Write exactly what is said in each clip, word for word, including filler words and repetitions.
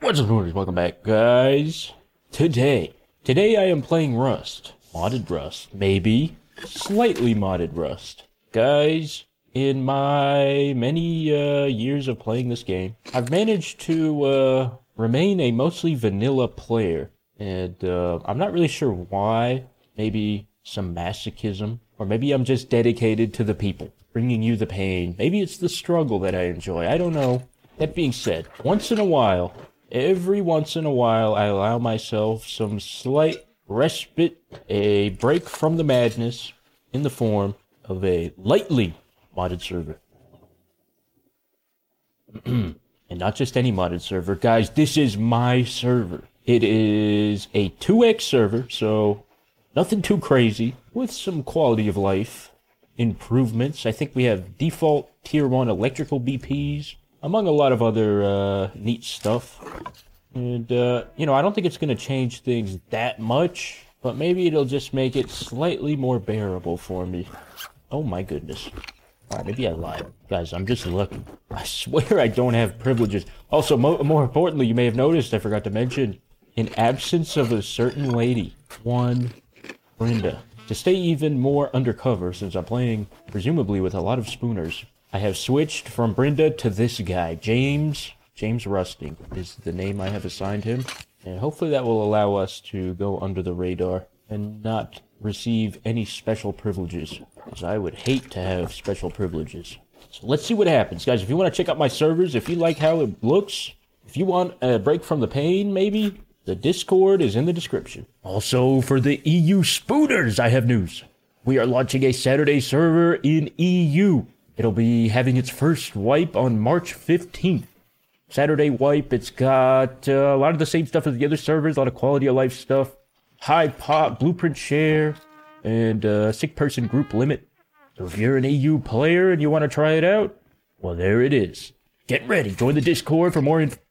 What's up, boys? Welcome back, guys. Today, today I am playing Rust. Modded Rust. Maybe. Slightly modded Rust. Guys, in my many uh, years of playing this game, I've managed to uh, remain a mostly vanilla player. And uh, I'm not really sure why. Maybe some masochism. Or maybe I'm just dedicated to the people, bringing you the pain. Maybe it's the struggle that I enjoy. I don't know. That being said, once in a while, every once in a while, I allow myself some slight respite, a break from the madness in the form of a lightly modded server. And not just any modded server. Guys, this is my server. It is a two X server, so nothing too crazy, with some quality of life improvements. I think we have default tier one electrical B Ps, among a lot of other uh, neat stuff. And, uh, you know, I don't think it's going to change things that much, but maybe it'll just make it slightly more bearable for me. Oh my goodness. Alright, maybe I lied. Guys, I'm just looking. I swear I don't have privileges. Also, mo more importantly, you may have noticed, I forgot to mention, in absence of a certain lady, one Brenda. To stay even more undercover, since I'm playing, presumably, with a lot of spooners, I have switched from Brenda to this guy, James. James Rusting is the name I have assigned him. And hopefully that will allow us to go under the radar and not receive any special privileges. Because I would hate to have special privileges. So let's see what happens. Guys, if you want to check out my servers, if you like how it looks, if you want a break from the pain, maybe, the Discord is in the description. Also, for the E U spooners, I have news. We are launching a Saturday server in E U. It'll be having its first wipe on March fifteenth. Saturday wipe, it's got uh, a lot of the same stuff as the other servers, a lot of quality of life stuff, high pop, blueprint share, and uh, sick person group limit. So if you're an E U player and you want to try it out, well, there it is. Get ready, join the Discord for more info.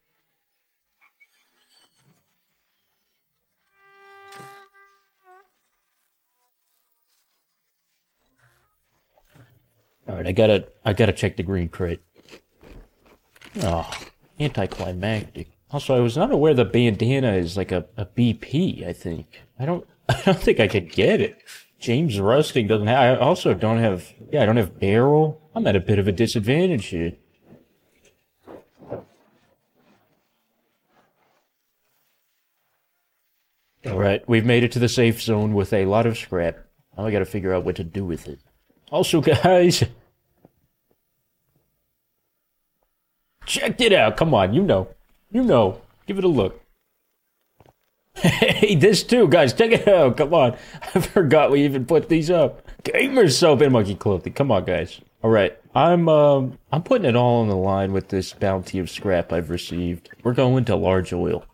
Alright, I gotta, I gotta check the green crate. Oh, anticlimactic. Also, I was not aware the bandana is like a, a B P, I think. I don't, I don't think I could get it. James Rusting doesn't have, I also don't have, yeah, I don't have barrel. I'm at a bit of a disadvantage here. Alright, we've made it to the safe zone with a lot of scrap. Now I gotta figure out what to do with it. Also, guys, check it out. Come on, you know. You know. Give it a look. Hey, this too, guys. Check it out. Come on. I forgot we even put these up. Gamer soap and monkey clothing. Come on, guys. All right. I'm um I'm putting it all on the line with this bounty of scrap I've received. We're going to large oil.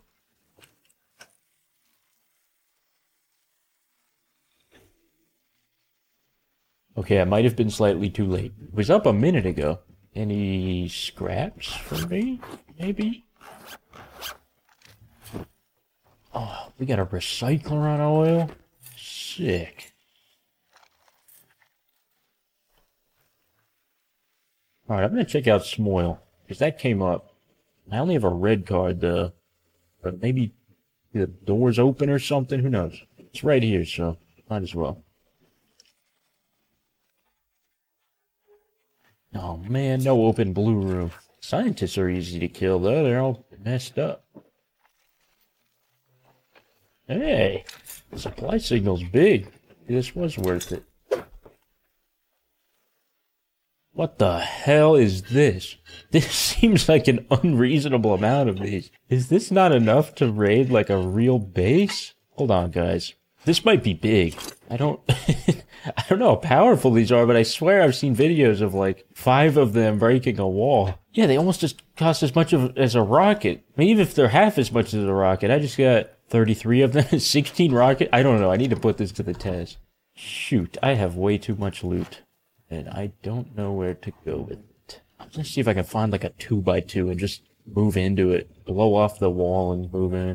Okay, I might have been slightly too late. It was up a minute ago. Any scraps for me? Maybe? Oh, we got a recycler on oil? Sick. Alright, I'm gonna check out Smoil. Because that came up. I only have a red card, though. But maybe the door's open or something? Who knows? It's right here, so might as well. Oh man, no open blue room. Scientists are easy to kill though, they're all messed up. Hey, the supply signal's big. This was worth it. What the hell is this? This seems like an unreasonable amount of these. Is this not enough to raid like a real base? Hold on, guys. This might be big. I don't... I don't know how powerful these are, but I swear I've seen videos of like five of them breaking a wall. Yeah, they almost just cost as much of, as a rocket. I mean, even if they're half as much as a rocket, I just got thirty-three of them, sixteen rocket. I don't know, I need to put this to the test. Shoot, I have way too much loot. And I don't know where to go with it. I'm gonna see if I can find like a two by two and just move into it. Blow off the wall and move in.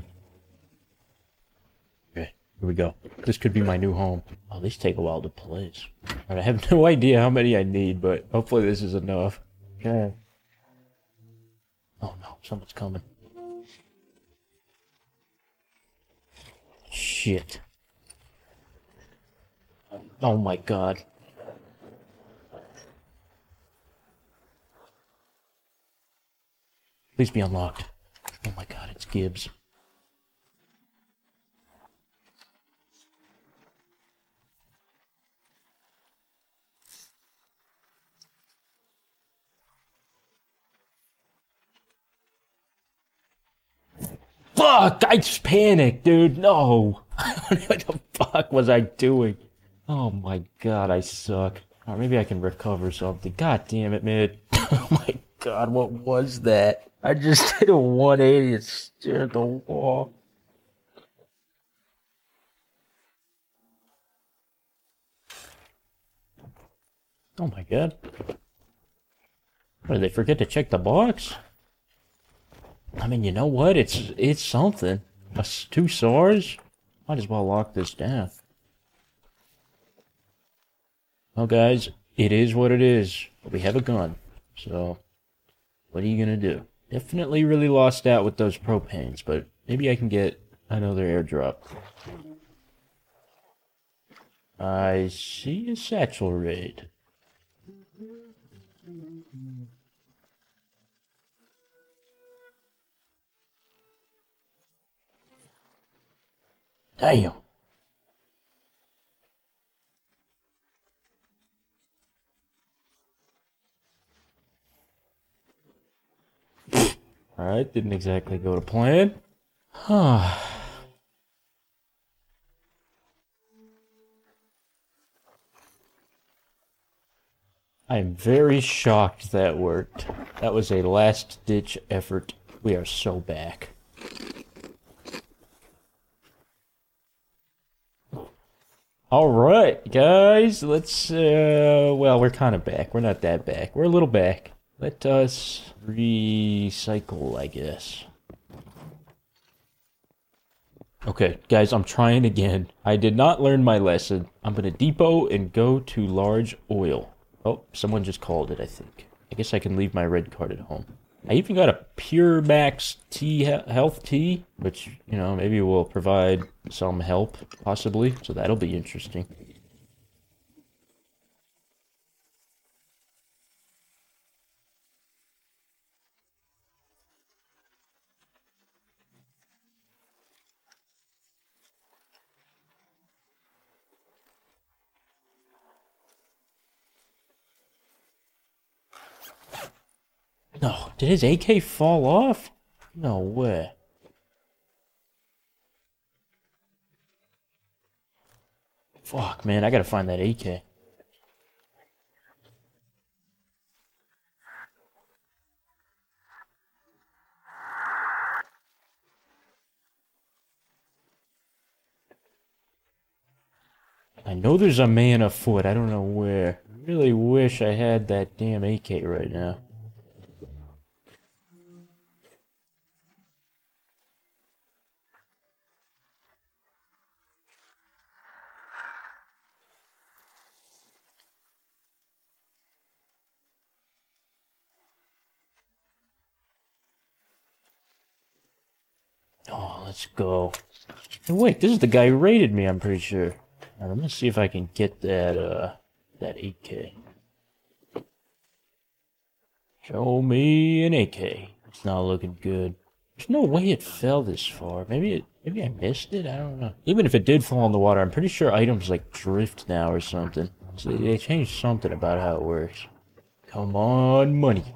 Here we go. This could be my new home. Oh, these take a while to place. I have no idea how many I need, but hopefully this is enough. Okay. Oh no, someone's coming. shit. Oh my god. Please be unlocked. Oh my god, it's Gibbs. Fuck! I just panicked, dude. No. What the fuck was I doing? Oh my god, I suck. Or maybe I can recover something. God damn it, man. Oh my god, what was that? I just did a one eighty and stared at the wall. Oh my god. What, did they forget to check the box? I mean, you know what? It's it's something. A, two S A Rs? Might as well lock this down. Well, guys, it is what it is. We have a gun. So, what are you gonna do? Definitely really lost out with those propanes, but maybe I can get another airdrop. I see a satchel raid. Damn. Alright, didn't exactly go to plan. Huh. I am very shocked that worked. That was a last-ditch effort. We are so back. Alright, guys, let's, uh, well, we're kind of back. We're not that back. We're a little back. Let us recycle, I guess. Okay, guys, I'm trying again. I did not learn my lesson. I'm gonna depot and go to large oil. Oh, someone just called it, I think. I guess I can leave my red card at home. I even got a Pure Max tea, health tea, which, you know, maybe will provide some help, possibly. So that'll be interesting. No, did his A K fall off? No way. Fuck, man, I gotta find that A K. I know there's a man afoot, I don't know where. I really wish I had that damn A K right now. Oh, let's go. Hey, wait, this is the guy who raided me, I'm pretty sure. Right, I'm gonna see if I can get that, uh, that A K. Show me an A K. It's not looking good. There's no way it fell this far. Maybe it, maybe I missed it? I don't know. Even if it did fall in the water, I'm pretty sure items, like, drift now or something. So they, they changed something about how it works. Come on, money.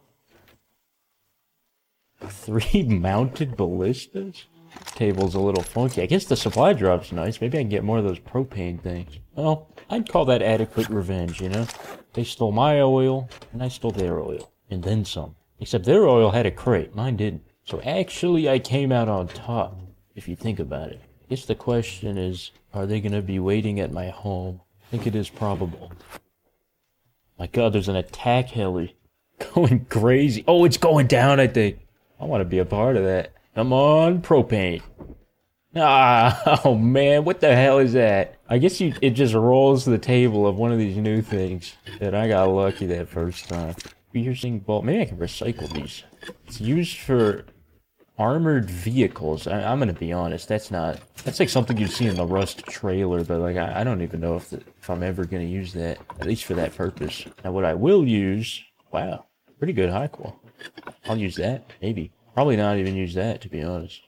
Three mounted ballistas? Table's a little funky. I guess the supply drop's nice. Maybe I can get more of those propane things. Well, I'd call that adequate revenge, you know? They stole my oil, and I stole their oil. And then some. Except their oil had a crate. Mine didn't. So actually, I came out on top, if you think about it. I guess the question is, are they gonna be waiting at my home? I think it is probable. My god, there's an attack heli. Going crazy. Oh, it's going down, I think. I want to be a part of that. Come on, propane. Ah, oh man, what the hell is that? I guess you, it just rolls the table of one of these new things. That I got lucky that first time. Piercing bolt. Maybe I can recycle these. It's used for Armored vehicles. I, I'm gonna be honest. That's not. That's like something you'd see in the Rust trailer, but like I, I don't even know if the, if I'm ever gonna use that. At least for that purpose. Now, what I will use. Wow, pretty good high qual. I'll use that maybe. Probably not even use that to be honest.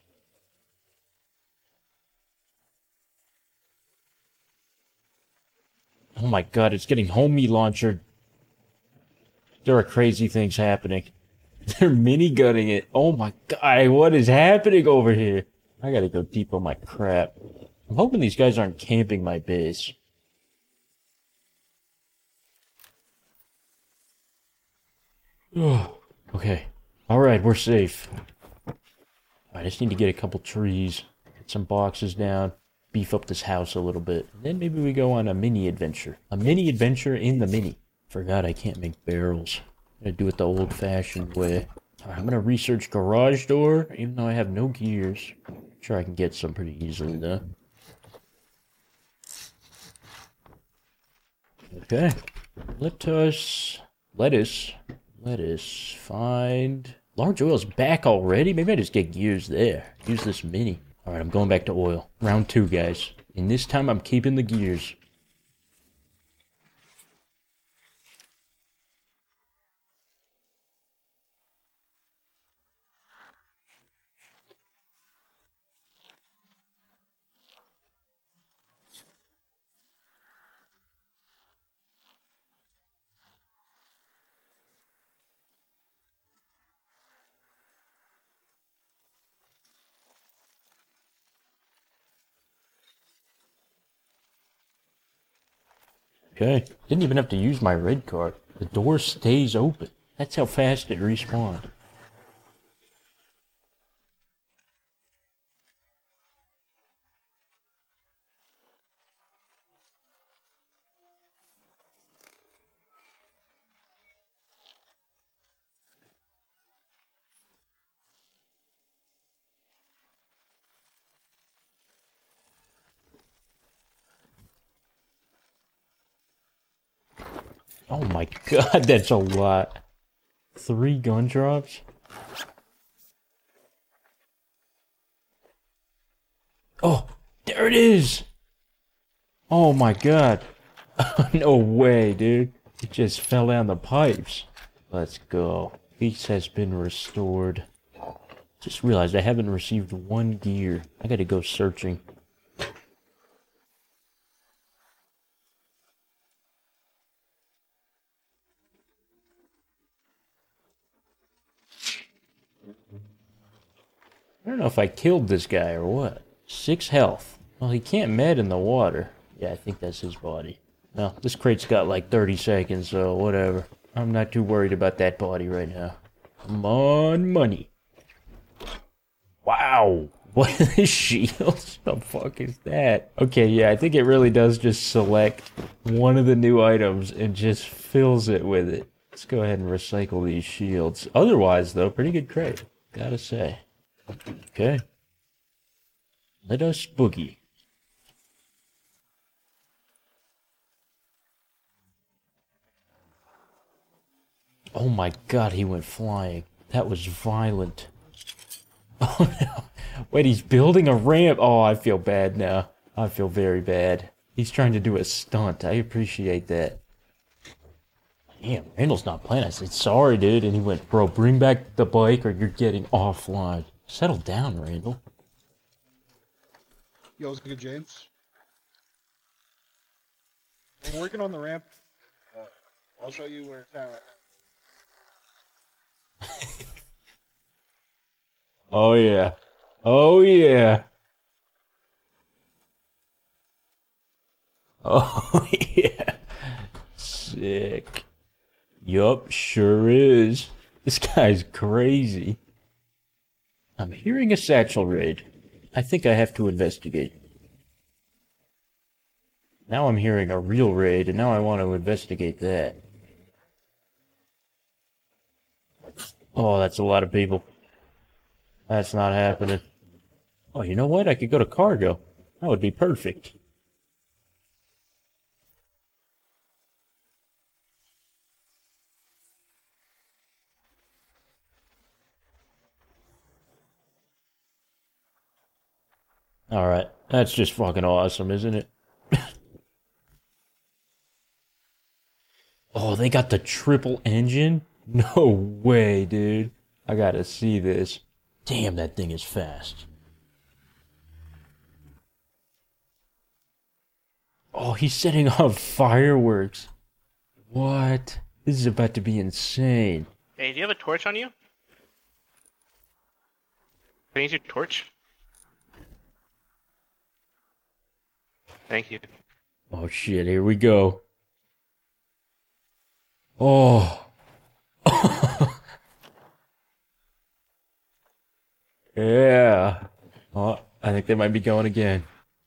Oh my god, it's getting homie launcher. There are crazy things happening. They're mini gunning it. Oh my god, what is happening over here? I gotta go deep on my crap. I'm hoping these guys aren't camping my base. Okay. Alright, we're safe. I just need to get a couple trees, get some boxes down, beef up this house a little bit. And then maybe we go on a mini adventure. A mini adventure in the mini. Forgot I can't make barrels. I'm gonna do it the old-fashioned way. Right, I'm gonna research garage door, even though I have no gears. I'm sure I can get some pretty easily though. Okay. Lettuce. Lettuce. Lettuce. Find. Large oil's back already? Maybe I just get gears there. Use this mini. Alright, I'm going back to oil. Round two, guys. And this time I'm keeping the gears. Okay. Didn't even have to use my red card. The door stays open. That's how fast it respawned. Oh my god, that's a lot. Three gun drops? Oh, there it is! Oh my god. No way, dude. It just fell down the pipes. Let's go. Peace has been restored. Just realized I haven't received one gear. I gotta go searching. I don't know if I killed this guy or what. Six health. Well, he can't med in the water. Yeah, I think that's his body. Well, this crate's got like thirty seconds, so whatever. I'm not too worried about that body right now. Come on, money. Wow. What are the shields? The fuck is that? Okay, yeah, I think it really does just select one of the new items and just fills it with it. Let's go ahead and recycle these shields. Otherwise, though, pretty good crate. Gotta say. Okay. Let us boogie. Oh my god, he went flying. That was violent. Oh no. Wait, he's building a ramp. Oh, I feel bad now. I feel very bad. He's trying to do a stunt. I appreciate that. Damn, Randall's not playing. I said, sorry, dude. And he went, bro, bring back the bike or you're getting offline. Settle down, Randall. Yo, what's good, James? I'm working on the ramp. Uh, I'll show you where it's at right now. Oh, yeah. Oh, yeah. Oh, yeah. Sick. Yup, sure is. This guy's crazy. I'm hearing a satchel raid. I think I have to investigate. Now I'm hearing a real raid, and now I want to investigate that. Oh, that's a lot of people. That's not happening. Oh, you know what? I could go to cargo. That would be perfect. Alright, that's just fucking awesome, isn't it? Oh, they got the triple engine? No way, dude. I gotta see this. Damn, that thing is fast. Oh, he's setting off fireworks. What? This is about to be insane. Hey, do you have a torch on you? Can I use your torch? Thank you. Oh shit, here we go. Oh. Yeah. Oh, I think they might be going again.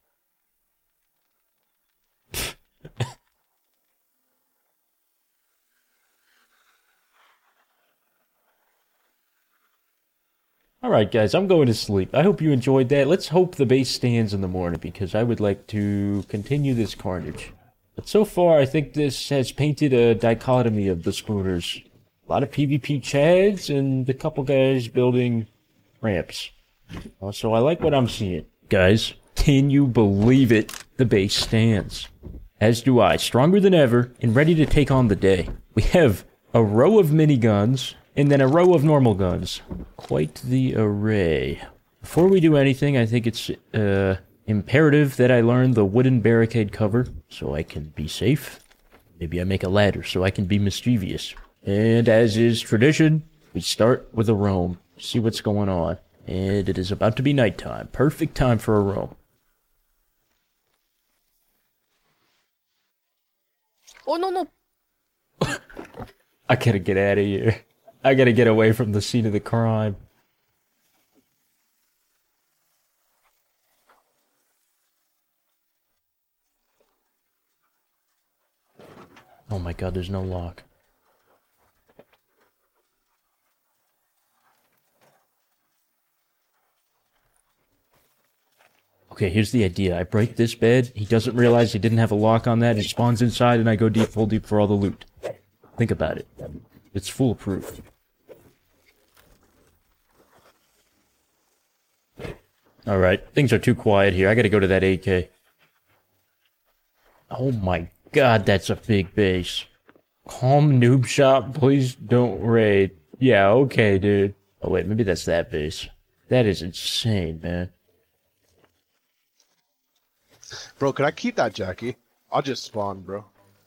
Alright, guys, I'm going to sleep. I hope you enjoyed that. Let's hope the base stands in the morning, because I would like to continue this carnage. But so far, I think this has painted a dichotomy of the spooners. A lot of PvP chads, and a couple guys building ramps. Uh, so I like what I'm seeing. Guys, can you believe it? The base stands. As do I, stronger than ever, and ready to take on the day. We have a row of miniguns, and then a row of normal guns. Quite the array. Before we do anything, I think it's uh, imperative that I learn the wooden barricade cover so I can be safe. Maybe I make a ladder so I can be mischievous. And as is tradition, we start with a roam. See what's going on. And it is about to be nighttime. Perfect time for a roam. Oh, no, no. I gotta get out of here. I gotta get away from the scene of the crime. Oh my god, there's no lock. Okay, here's the idea. I break this bed, he doesn't realize he didn't have a lock on that, he spawns inside, and I go deep, full deep for all the loot. Think about it. It's foolproof. Alright, things are too quiet here. I gotta go to that A K. Oh my god, that's a big base. Calm noob shop, please don't raid. Yeah, okay, dude. Oh wait, maybe that's that base. That is insane, man. Bro, could I keep that Jackie? I'll just spawn, bro.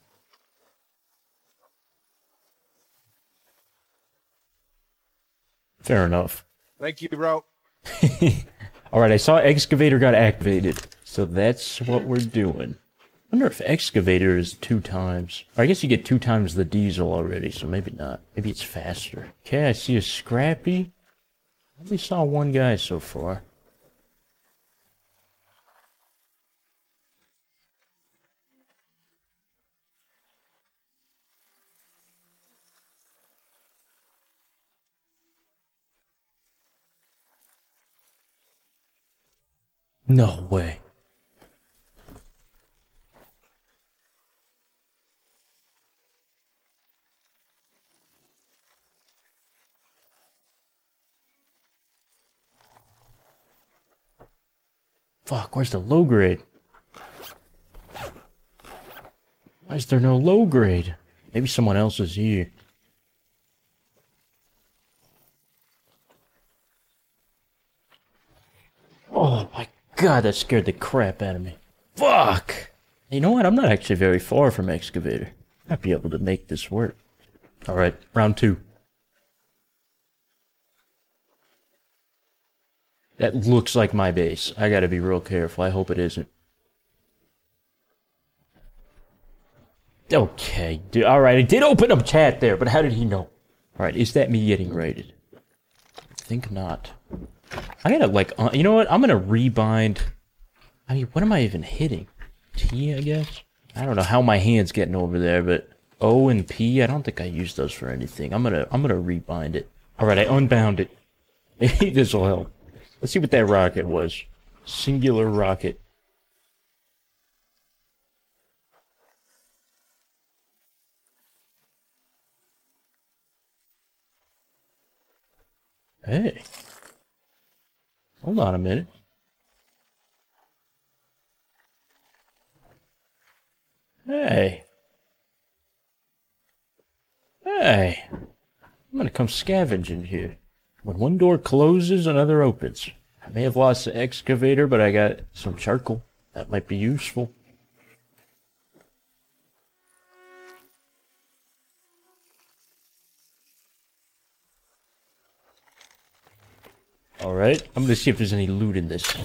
Fair enough. Thank you, bro. Alright, I saw Excavator got activated. So that's what we're doing. I wonder if Excavator is two times. Or I guess you get two times the diesel already, so maybe not. Maybe it's faster. Okay, I see a Scrappy. I only saw one guy so far. No way. Fuck, where's the low grade? Why is there no low grade? Maybe someone else is here. Oh my god, that scared the crap out of me. Fuck! You know what? I'm not actually very far from Excavator. Might be able to make this work. Alright, round two. That looks like my base. I gotta be real careful. I hope it isn't. Okay, dude. Alright, I did open up chat there, but how did he know? Alright, is that me getting raided? I think not. I gotta, like, uh, you know what? I'm gonna rebind. I mean, what am I even hitting? T, I guess? I don't know how my hand's getting over there, but O and P, I don't think I use those for anything. I'm gonna, I'm gonna rebind it. Alright, I unbound it. Maybe this'll help. Let's see what that rocket was. Singular rocket. Hey. Hold on a minute. Hey. Hey. I'm gonna come scavenging here. When one door closes, another opens. I may have lost the excavator, but I got some charcoal. That might be useful. Alright, I'm gonna see if there's any loot in this.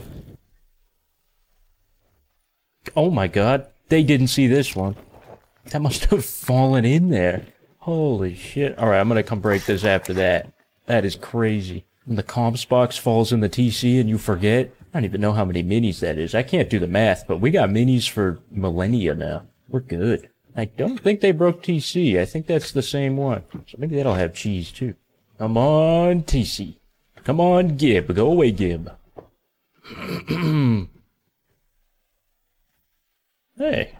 Oh my god, they didn't see this one. That must have fallen in there. Holy shit. Alright, I'm gonna come break this after that. That is crazy. When the comps box falls in the T C and you forget, I don't even know how many minis that is. I can't do the math, but we got minis for millennia now. We're good. I don't think they broke T C. I think that's the same one. So maybe that'll have cheese too. Come on, T C. Come on, Gib. Go away, Gib. Hey.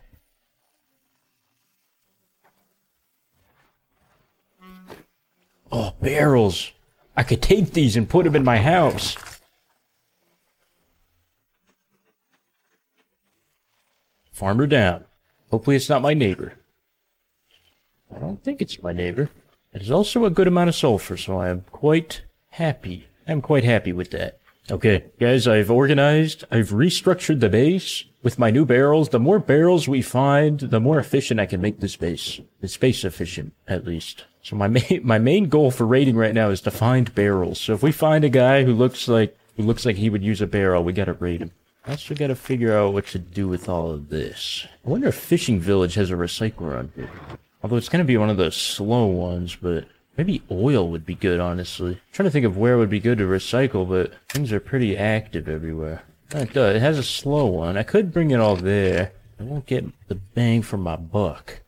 Oh, barrels. I could take these and put them in my house. Farmer down. Hopefully it's not my neighbor. I don't think it's my neighbor. It is also a good amount of sulfur, so I am quite happy. I'm quite happy with that. Okay, guys, I've organized, I've restructured the base with my new barrels. The more barrels we find, the more efficient I can make this base. It's space efficient, at least. So my main, my main goal for raiding right now is to find barrels. So if we find a guy who looks like, who looks like he would use a barrel, we gotta raid him. I also gotta figure out what to do with all of this. I wonder if Fishing Village has a recycler on here. Although it's gonna be one of those slow ones, but maybe oil would be good, honestly. I'm trying to think of where would be good to recycle, but things are pretty active everywhere. It does. It has a slow one. I could bring it all there. I won't get the bang for my buck.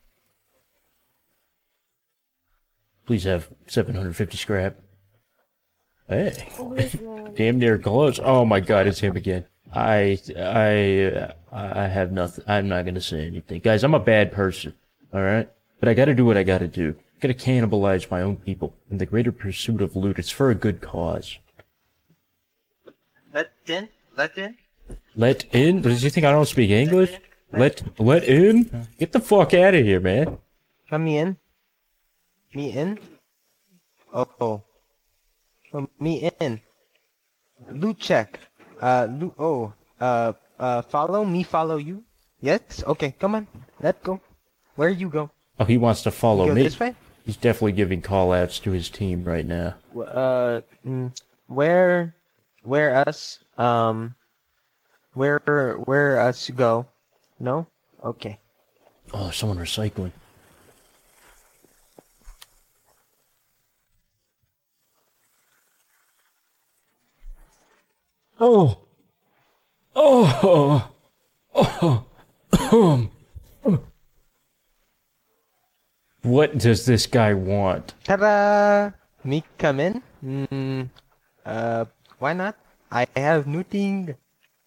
Please have seven hundred fifty scrap. Hey. Damn near close. Oh my god, it's him again. I, I, I have nothing. I'm not gonna say anything. Guys, I'm a bad person. Alright? But I gotta do what I gotta do. I gotta cannibalize my own people. In the greater pursuit of loot, it's for a good cause. Let in? Let in? Let in? Does you think I don't speak English? Let, let in? Get the fuck out of here, man. Come me in. Me in? Oh, oh. Come me in. Loot check. Uh, loot, oh. Uh, uh, follow me, follow you. Yes? Okay, come on. Let's go. Where you go? Oh, he wants to follow You go me. this way? He's definitely giving call-outs to his team right now. Uh, mm, where, where us, um, where, where us go? No? Okay. Oh, someone recycling. Oh. Oh. Oh. Oh. What does this guy want? Ta-da! Me come in? Mm, uh, why not? I have nothing.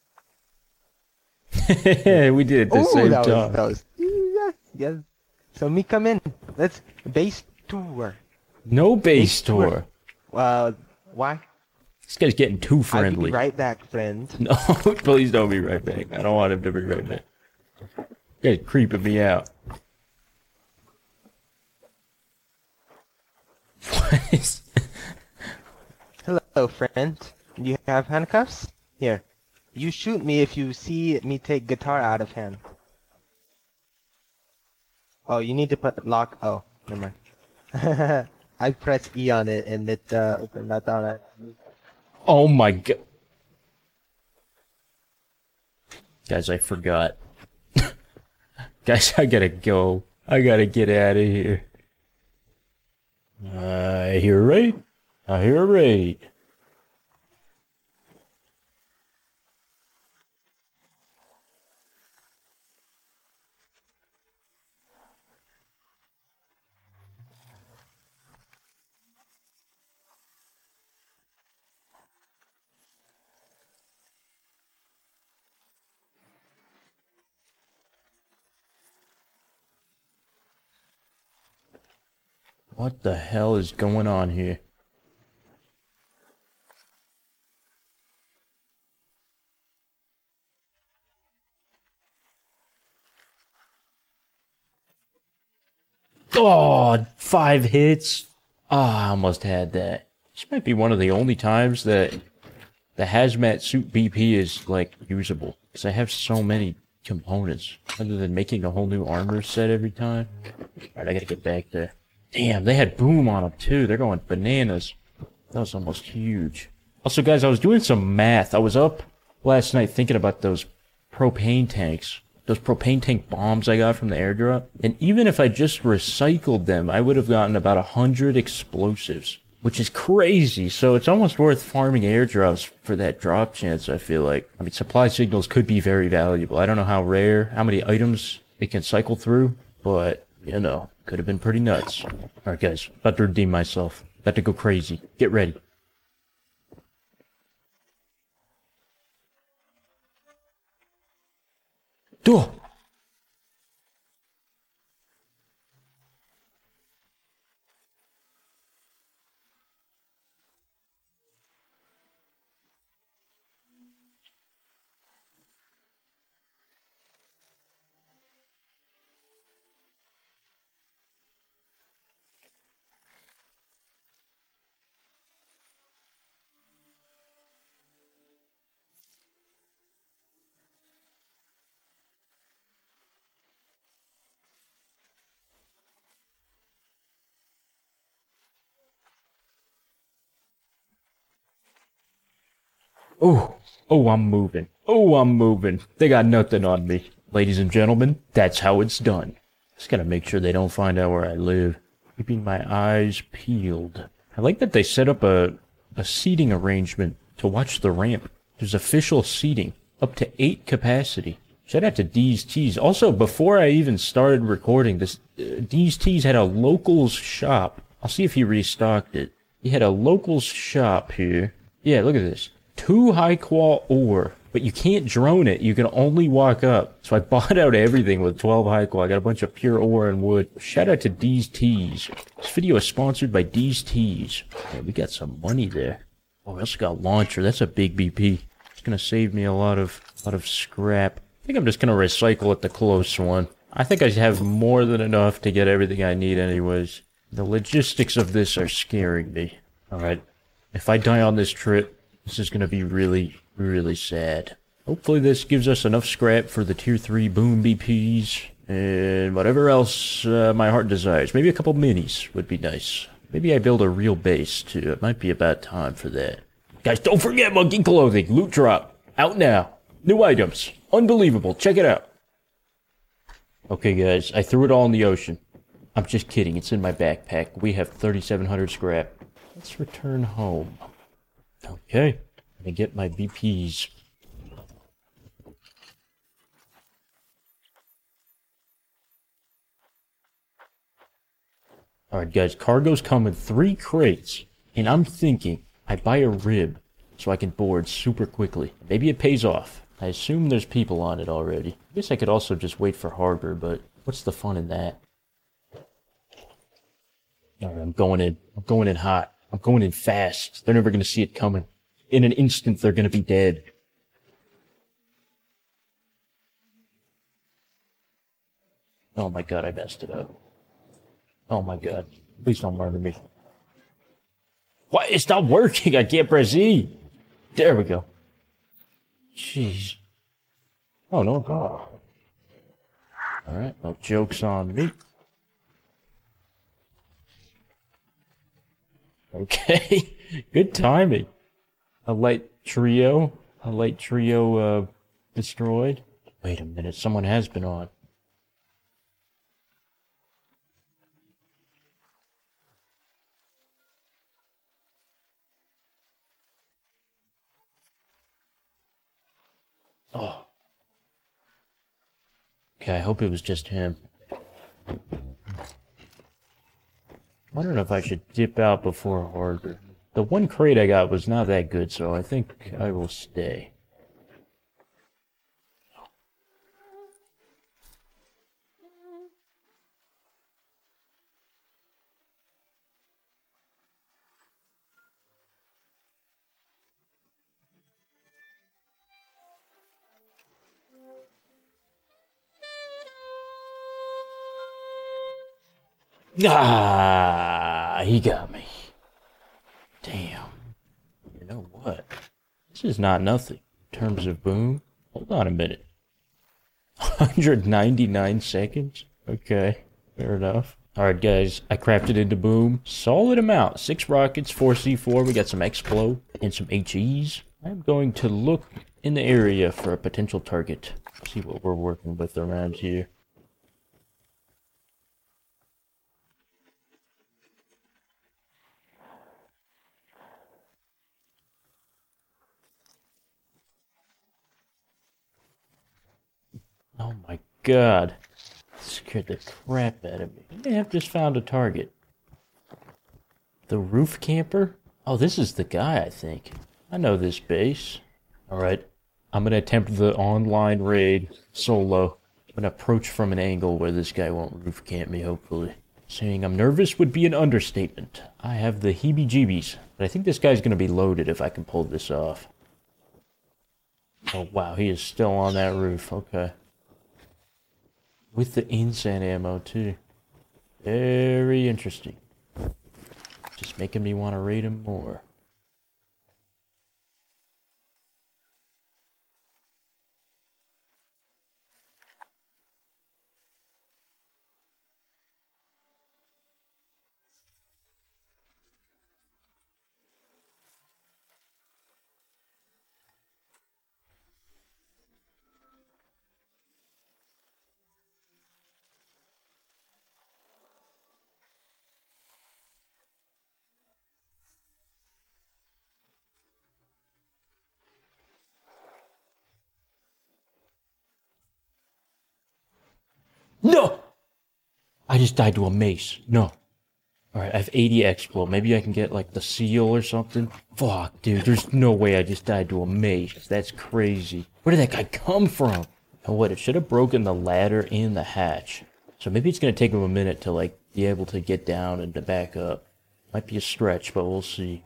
We did it at the Oh, same that was, time. that was, yes, yes. So me come in. Let's base tour. No base Base tour. tour. Uh, why? This guy's getting too I'll friendly. be right back, friend. No, please don't be right back. I don't want him to be right back. This guy's creeping me out. What is... Hello, friend. Do you have handcuffs? Here. You shoot me if you see me take guitar out of hand. Oh, you need to put lock. Oh, never mind. I pressed E on it and it uh, opened that on it. Oh my god. Guys, I forgot. Guys, I gotta go. I gotta get out of here. I hear a raid. I hear a raid. What the hell is going on here? Oh, five hits. Ah, I almost had that. This might be one of the only times that the hazmat suit B P is, like, usable. Because I have so many components. Other than making a whole new armor set every time. Alright, I gotta get back there. Damn, they had boom on them, too. They're going bananas. That was almost huge. Also, guys, I was doing some math. I was up last night thinking about those propane tanks. Those propane tank bombs I got from the airdrop. And even if I just recycled them, I would have gotten about a hundred explosives. Which is crazy. So it's almost worth farming airdrops for that drop chance, I feel like. I mean, supply signals could be very valuable. I don't know how rare, how many items they can cycle through. But, you know, could have been pretty nuts. Alright, guys. About to redeem myself. About to go crazy. Get ready. Duh! Oh, oh, I'm moving. Oh, I'm moving. They got nothing on me. Ladies and gentlemen, that's how it's done. Just gotta make sure they don't find out where I live. Keeping my eyes peeled. I like that they set up a, a seating arrangement to watch the ramp. There's official seating. Up to eight capacity. Shout out to D's Tees. Also, before I even started recording this, uh, D's Tees had a locals shop. I'll see if he restocked it. He had a locals shop here. Yeah, look at this. Two high-qual ore, but you can't drone it. You can only walk up. So I bought out everything with twelve high-qual. I got a bunch of pure ore and wood. Shout out to D's Tees. This video is sponsored by D's Tees. Yeah, we got some money there. Oh, we also got launcher. That's a big B P. It's gonna save me a lot of, lot of scrap. I think I'm just gonna recycle at the close one. I think I have more than enough to get everything I need anyways. The logistics of this are scaring me. Alright. If I die on this trip, this is gonna be really, really sad. Hopefully this gives us enough scrap for the tier three boom B Ps, and whatever else uh, my heart desires. Maybe a couple minis would be nice. Maybe I build a real base too. It might be about time for that. Guys, don't forget Monkey Clothing. Loot drop. Out now. New items. Unbelievable. Check it out. Okay guys, I threw it all in the ocean. I'm just kidding. It's in my backpack. We have thirty-seven hundred scrap. Let's return home. Okay, let me get my B Ps. Alright guys, cargo's coming, three crates. And I'm thinking, I buy a rib so I can board super quickly. Maybe it pays off. I assume there's people on it already. I guess I could also just wait for harbor, but what's the fun in that? Alright, I'm going in. I'm going in hot. I'm going in fast. They're never going to see it coming. In an instant, they're going to be dead. Oh my god, I messed it up. Oh my god. Please don't murder me. What? It's not working. I can't press E. There we go. Jeez. Oh no. Oh. Alright, no joke's on me. Okay. Good timing. A light trio. A light trio, uh, destroyed. Wait a minute, someone has been on. Oh. Okay, I hope it was just him. I don't know if I should dip out before harbor. The one crate I got was not that good, so I think I will stay. Ah, he got me. Damn. You know what? This is not nothing. In terms of boom. Hold on a minute. one hundred ninety-nine seconds? Okay, fair enough. Alright guys, I crafted into boom. Solid amount. Six rockets, four C four, we got some explode, and some H Es. I'm going to look in the area for a potential target. See what we're working with around here. Oh my god. Scared the crap out of me. I may have just found a target. The roof camper? Oh, this is the guy, I think. I know this base. Alright. I'm gonna attempt the online raid solo. I'm gonna approach from an angle where this guy won't roof camp me, hopefully. Saying I'm nervous would be an understatement. I have the heebie-jeebies. But I think this guy's gonna be loaded if I can pull this off. Oh wow, he is still on that roof. Okay. With the insane ammo, too. Very interesting. Just making me want to raid him more. No! I just died to a mace. No. Alright, I have eighty explode. Maybe I can get, like, the seal or something. Fuck, dude. There's no way I just died to a mace. That's crazy. Where did that guy come from? Oh, what? It should have broken the ladder and the hatch. So maybe it's going to take him a minute to, like, be able to get down and to back up. Might be a stretch, but we'll see.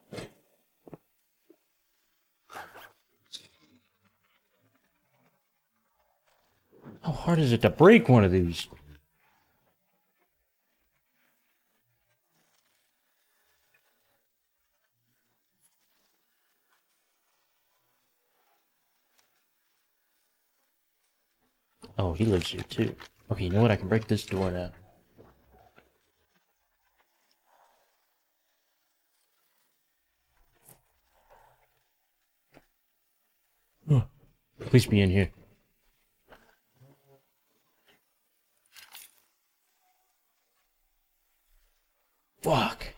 How hard is it to break one of these? Oh, he lives here too. Okay, you know what? I can break this door now. Oh, please be in here. Fuck.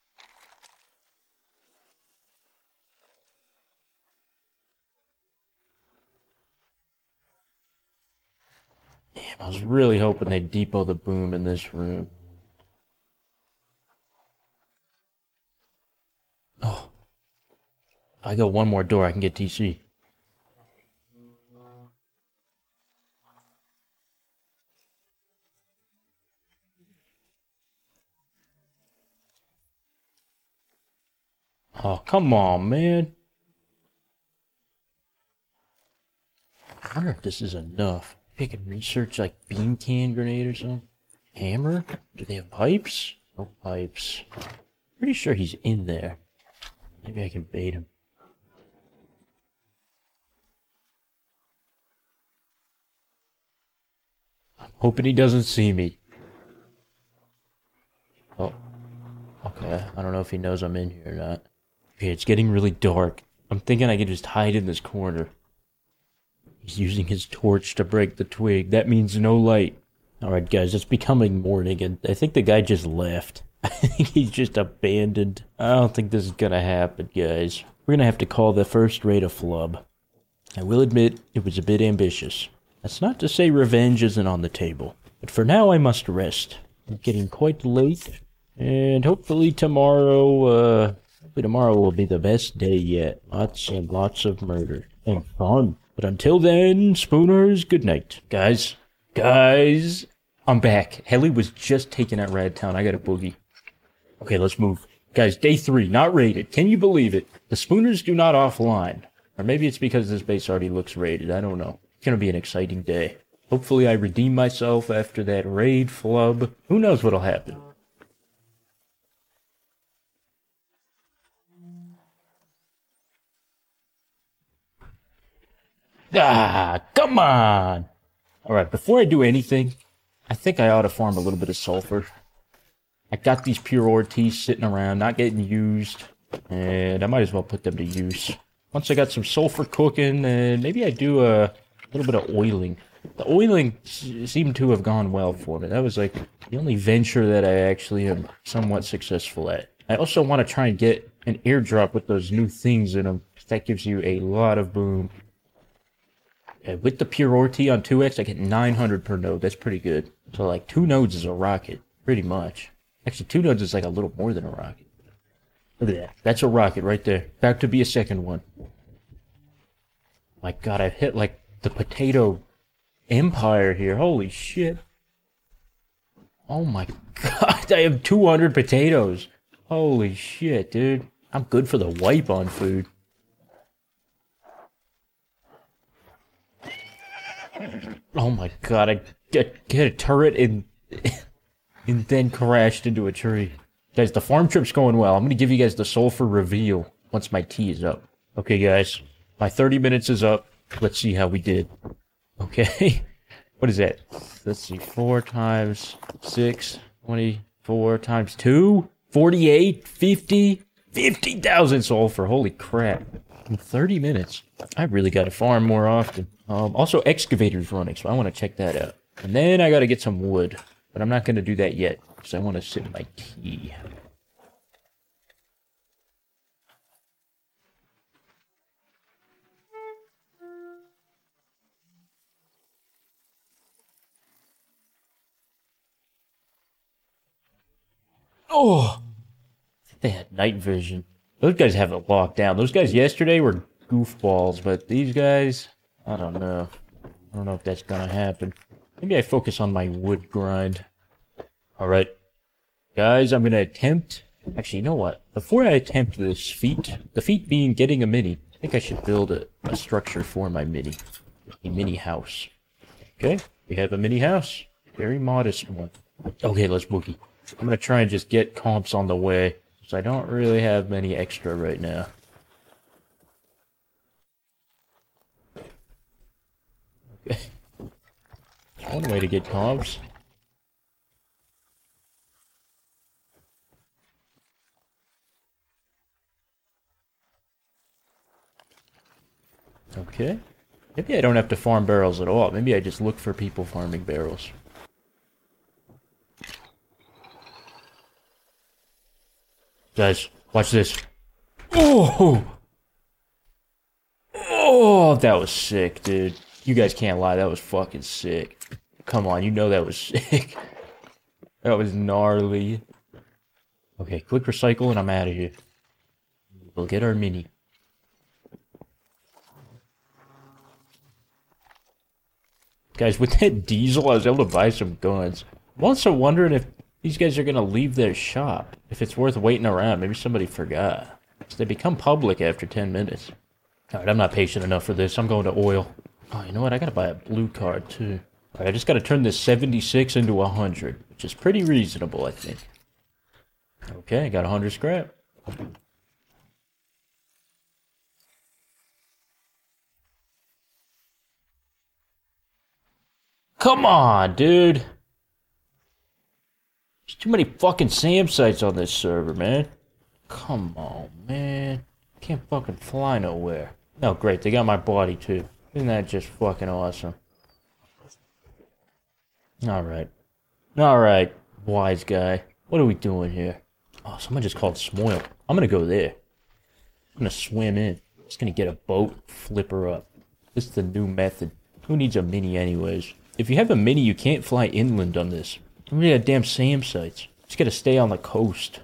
Damn, I was really hoping they'd depot the boom in this room. Oh. If I go one more door, I can get T C. Oh, come on, man. I wonder if this is enough. Maybe I can research, like, bean can grenade or something. Hammer? Do they have pipes? No pipes. Pretty sure he's in there. Maybe I can bait him. I'm hoping he doesn't see me. Oh. Okay, I don't know if he knows I'm in here or not. Okay, it's getting really dark. I'm thinking I can just hide in this corner. He's using his torch to break the twig. That means no light. Alright guys, it's becoming morning and I think the guy just left. I think he's just abandoned. I don't think this is gonna happen, guys. We're gonna have to call the first raid a flub. I will admit, it was a bit ambitious. That's not to say revenge isn't on the table. But for now I must rest. It's getting quite late. And hopefully tomorrow, uh... hopefully tomorrow will be the best day yet. Lots and lots of murder. And fun. But until then, Spooners, good night. Guys, guys, I'm back. Helly was just taken at Radtown. I got a boogie. Okay, let's move. Guys, day three, not raided. Can you believe it? The Spooners do not offline. Or maybe it's because this base already looks raided. I don't know. It's gonna be an exciting day. Hopefully I redeem myself after that raid flub. Who knows what'll happen? Ah, come on! Alright, before I do anything, I think I ought to farm a little bit of sulfur. I got these pure ore teas sitting around, not getting used, and I might as well put them to use. Once I got some sulfur cooking, and maybe I do a little bit of oiling. The oiling seemed to have gone well for me. That was like the only venture that I actually am somewhat successful at. I also want to try and get an airdrop with those new things in them. That gives you a lot of boom. And with the pure ore tea on two X, I get nine hundred per node. That's pretty good. So like two nodes is a rocket, pretty much. Actually, two nodes is like a little more than a rocket. Look at that. That's a rocket right there. About to be a second one. My god, I've hit like the potato empire here. Holy shit. Oh my god, I have two hundred potatoes. Holy shit, dude. I'm good for the wipe on food. Oh my god, I get, get a turret and, and then crashed into a tree. Guys, the farm trip's going well. I'm gonna give you guys the sulfur reveal once my tea is up. Okay, guys, my thirty minutes is up. Let's see how we did. Okay, what is that? Let's see, four times six, twenty-four times two, forty-eight, fifty, fifty thousand sulfur. Holy crap. In thirty minutes. I really gotta farm more often. Um, also, excavator's running, so I want to check that out. And then I gotta get some wood. But I'm not gonna do that yet, because I want to sip my tea. Oh! They had night vision. Those guys have it locked down. Those guys yesterday were goofballs, but these guys, I don't know. I don't know if that's gonna happen. Maybe I focus on my wood grind. Alright. Guys, I'm gonna attempt... Actually, you know what? Before I attempt this feat, the feat being getting a mini, I think I should build a, a structure for my mini. A mini house. Okay, we have a mini house. Very modest one. Okay, let's boogie. I'm gonna try and just get comps on the way, because I don't really have many extra right now. Okay. One way to get comps. Okay. Maybe I don't have to farm barrels at all. Maybe I just look for people farming barrels. Guys, watch this. Oh! Oh, that was sick, dude. You guys can't lie, that was fucking sick. Come on, you know that was sick. That was gnarly. Okay, quick recycle and I'm out of here. We'll get our mini. Guys, with that diesel, I was able to buy some guns. I'm also wondering if these guys are gonna leave their shop. If it's worth waiting around. Maybe somebody forgot. So they become public after ten minutes. Alright, I'm not patient enough for this. I'm going to oil. Oh, you know what? I gotta buy a blue card, too. Alright, I just gotta turn this seventy-six into one hundred. Which is pretty reasonable, I think. Okay, I got one hundred scrap. Come on, dude! There's too many fucking SAM sites on this server, man. Come on, man. Can't fucking fly nowhere. Oh, great, they got my body, too. Isn't that just fucking awesome? Alright. Alright, wise guy. What are we doing here? Oh, someone just called Smoil. I'm gonna go there. I'm gonna swim in. Just gonna get a boat, flip her up. This is the new method. Who needs a mini anyways? If you have a mini, you can't fly inland on this. We got damn SAM sites. Just gotta stay on the coast.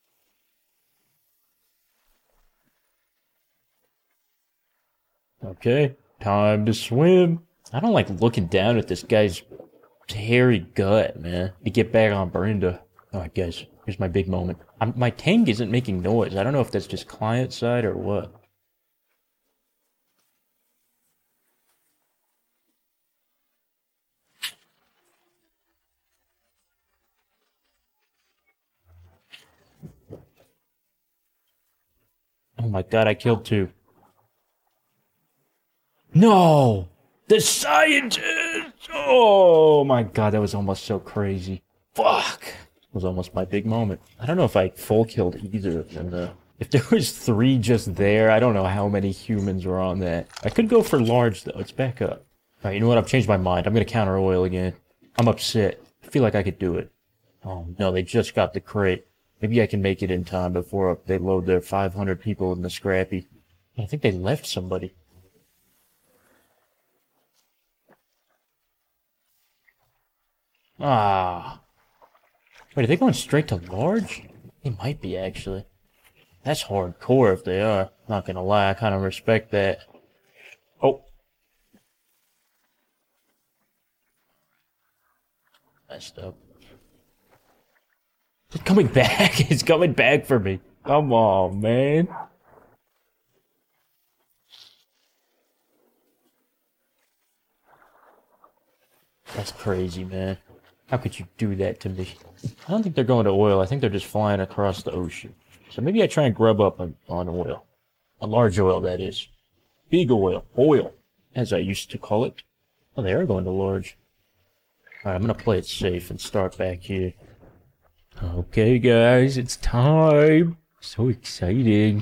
Okay, time to swim. I don't like looking down at this guy's hairy gut, man. To get back on Brenda. Alright, guys, here's my big moment. I'm, my tank isn't making noise. I don't know if that's just client side or what. Oh my god, I killed two. No! The scientist! Oh my god, that was almost so crazy. Fuck! It was almost my big moment. I don't know if I full killed either of them though. If there was three just there, I don't know how many humans were on that. I could go for large though, it's back up. Alright, you know what, I've changed my mind. I'm gonna counter oil again. I'm upset. I feel like I could do it. Oh no, they just got the crate. Maybe I can make it in time before they load their five hundred people in the Scrappy. I think they left somebody. Ah. Wait, are they going straight to large? They might be, actually. That's hardcore if they are. Not gonna lie, I kind of respect that. Oh. Messed up. It's coming back. It's coming back for me. Come on, man. That's crazy, man. How could you do that to me? I don't think they're going to oil. I think they're just flying across the ocean. So maybe I try and grub up on, on oil. A large oil, that is. Big oil. Oil, as I used to call it. Oh, they are going to large. Alright, I'm gonna play it safe and start back here. Okay, guys, it's time. So exciting.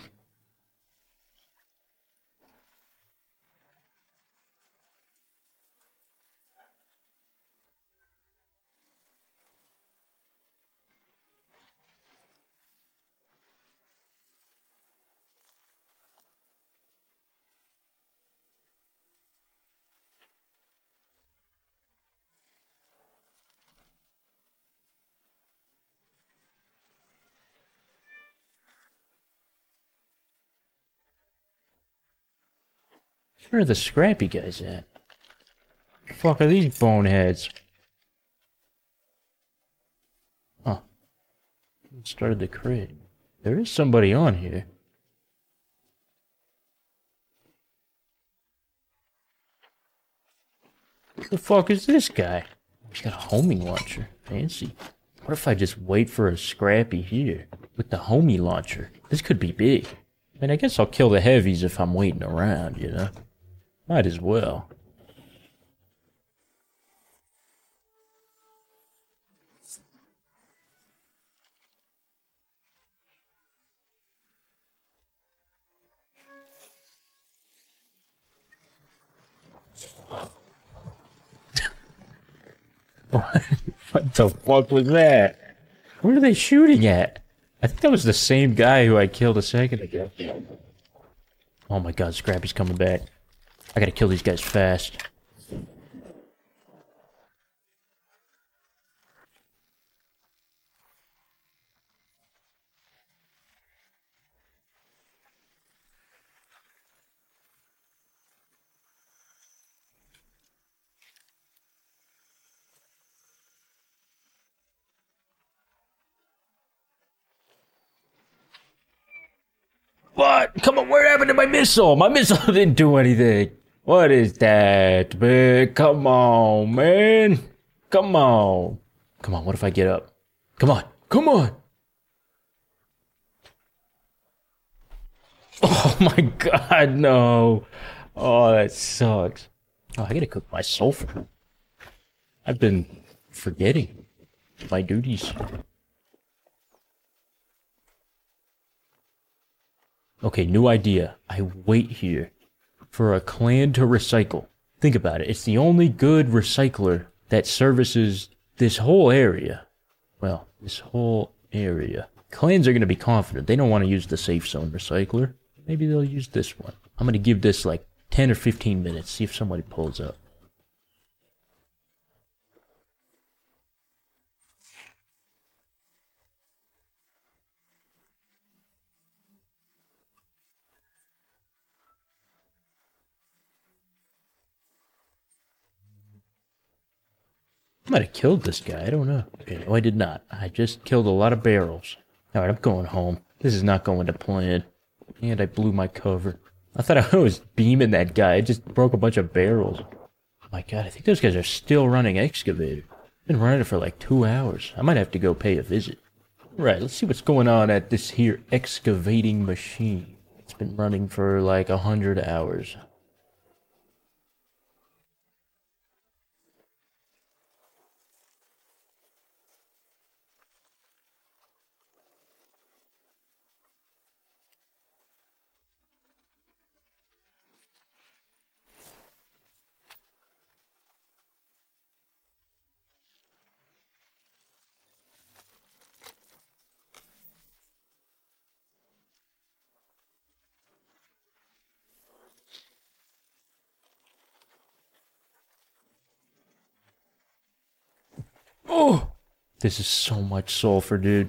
Where are the scrappy guys at? The fuck are these boneheads? Huh. Started the crate. There is somebody on here. Who the fuck is this guy? He's got a homing launcher. Fancy. What if I just wait for a scrappy here? With the homie launcher. This could be big. I mean, I guess I'll kill the heavies if I'm waiting around, you know? Might as well. What the fuck was that? What are they shooting at? I think that was the same guy who I killed a second ago. Oh my god, Scrappy's coming back. I gotta kill these guys fast. What? Come on, what happened to my missile? My missile didn't do anything. What is that, man? Come on, man. Come on. Come on, what if I get up? Come on. Come on. Oh my god, no. Oh, that sucks. Oh, I gotta cook my sulfur. I've been forgetting my duties. Okay, new idea. I wait here for a clan to recycle. Think about it. It's the only good recycler that services this whole area. Well, this whole area. Clans are going to be confident. They don't want to use the safe zone recycler. Maybe they'll use this one. I'm going to give this like ten or fifteen minutes. See if somebody pulls up. I might have killed this guy, I don't know. Okay, no, I did not. I just killed a lot of barrels. Alright, I'm going home. This is not going to plan. And I blew my cover. I thought I was beaming that guy. I just broke a bunch of barrels. Oh my god, I think those guys are still running excavator. Been running it for like two hours. I might have to go pay a visit. Right, let's see what's going on at this here excavating machine. It's been running for like a hundred hours. Oh, this is so much sulfur, dude.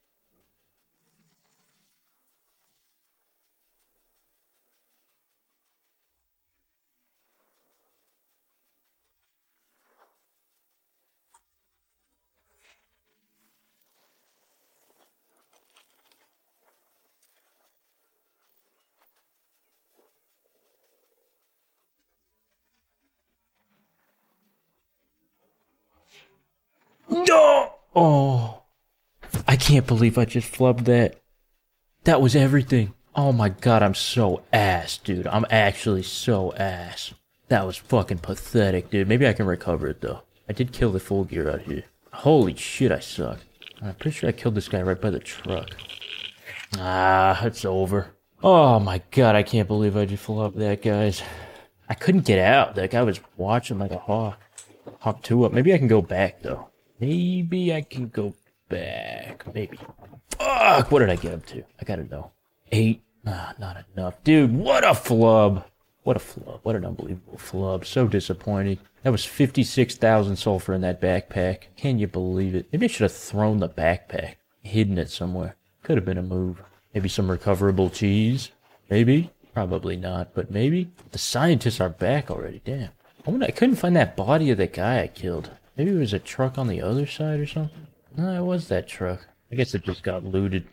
No! Oh, I can't believe I just flubbed that. That was everything. Oh my god, I'm so ass, dude. I'm actually so ass. That was fucking pathetic, dude. Maybe I can recover it, though. I did kill the full gear out here. Holy shit, I suck. I'm pretty sure I killed this guy right by the truck. Ah, it's over. Oh my god, I can't believe I just flubbed that, guys. I couldn't get out. That guy was watching like a hawk. Hawk two up. Maybe I can go back, though. Maybe I can go back. Maybe. Fuck! What did I get up to? I gotta know. Eight? Ah, not enough. Dude, what a flub! What a flub. What an unbelievable flub. So disappointing. That was fifty-six thousand sulfur in that backpack. Can you believe it? Maybe I should have thrown the backpack. Hidden it somewhere. Could have been a move. Maybe some recoverable cheese? Maybe? Probably not, but maybe? The scientists are back already. Damn. I wonder, I couldn't find that body of the guy I killed. Maybe it was a truck on the other side or something? No, it was that truck. I guess it just got looted.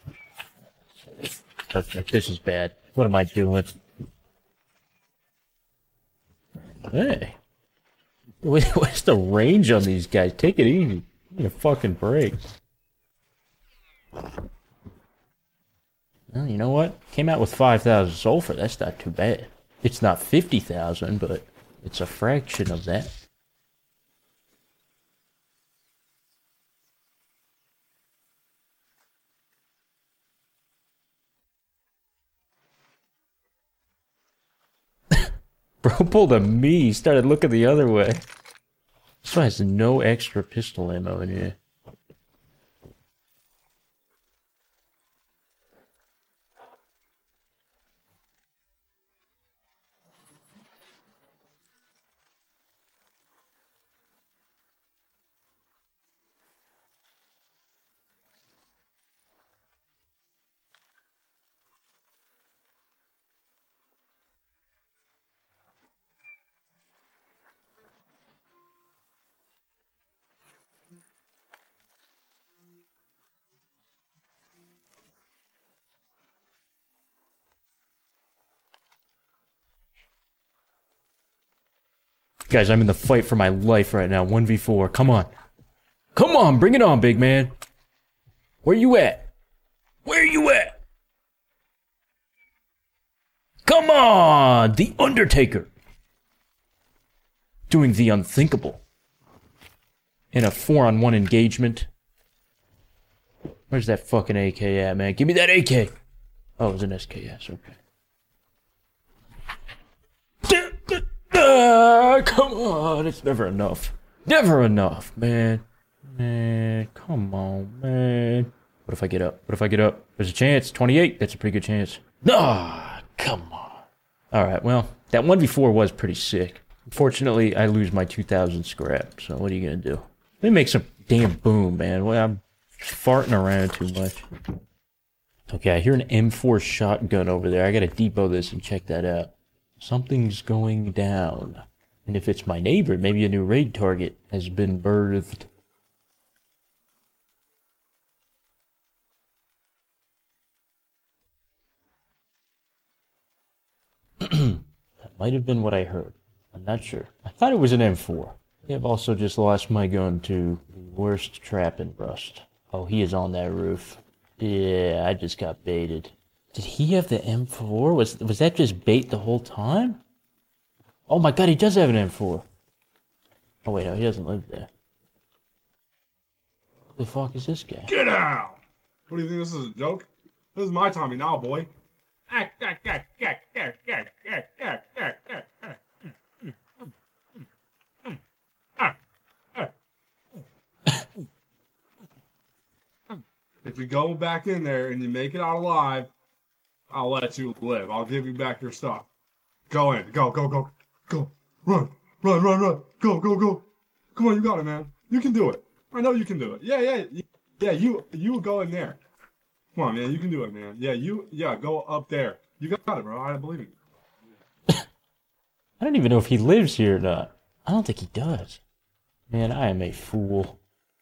Okay, this is bad. What am I doing? Hey. What's the range on these guys? Take it easy. Give me a fucking break. Well, you know what? Came out with five thousand sulfur. That's not too bad. It's not fifty thousand, but it's a fraction of that. Bro pulled a me, he started looking the other way. This one has no extra pistol ammo in here. Guys, I'm in the fight for my life right now. one v four. Come on. Come on, bring it on, big man. Where you at? Where you at? Come on! The Undertaker! Doing the unthinkable. In a four-on-one engagement. Where's that fucking A K at, man? Give me that A K! Oh, it was an S K S, okay. Ah, come on, it's never enough. Never enough, man. Man, come on, man. What if I get up? What if I get up? There's a chance. twenty-eight, that's a pretty good chance. Ah, come on. Alright, well, that one v four was pretty sick. Unfortunately, I lose my two thousand scrap, so what are you gonna do? Let me make some damn boom, man. Well, I'm farting around too much. Okay, I hear an M four shotgun over there. I gotta depot this and check that out. Something's going down. And if it's my neighbor, maybe a new raid target has been birthed. That might have been what I heard. I'm not sure. I thought it was an M four. I've also just lost my gun to the worst trap in Rust. Oh, he is on that roof. Yeah, I just got baited. Did he have the M four? Was was that just bait the whole time? Oh my god, he does have an M four. Oh wait, no, he doesn't live there. Who the fuck is this guy? Get out! What do you think, this is a joke? This is my Tommy now, boy. If you go back in there and you make it out alive, I'll let you live. I'll give you back your stuff. Go in. Go, go, go. Go. Run. Run, run, run. Go, go, go. Come on, you got it, man. You can do it. I know you can do it. Yeah, yeah. Yeah, you you go in there. Come on, man. You can do it, man. Yeah, you, yeah, go up there. You got it, bro. I believe in you. I don't even know if he lives here or not. I don't think he does. Man, I am a fool.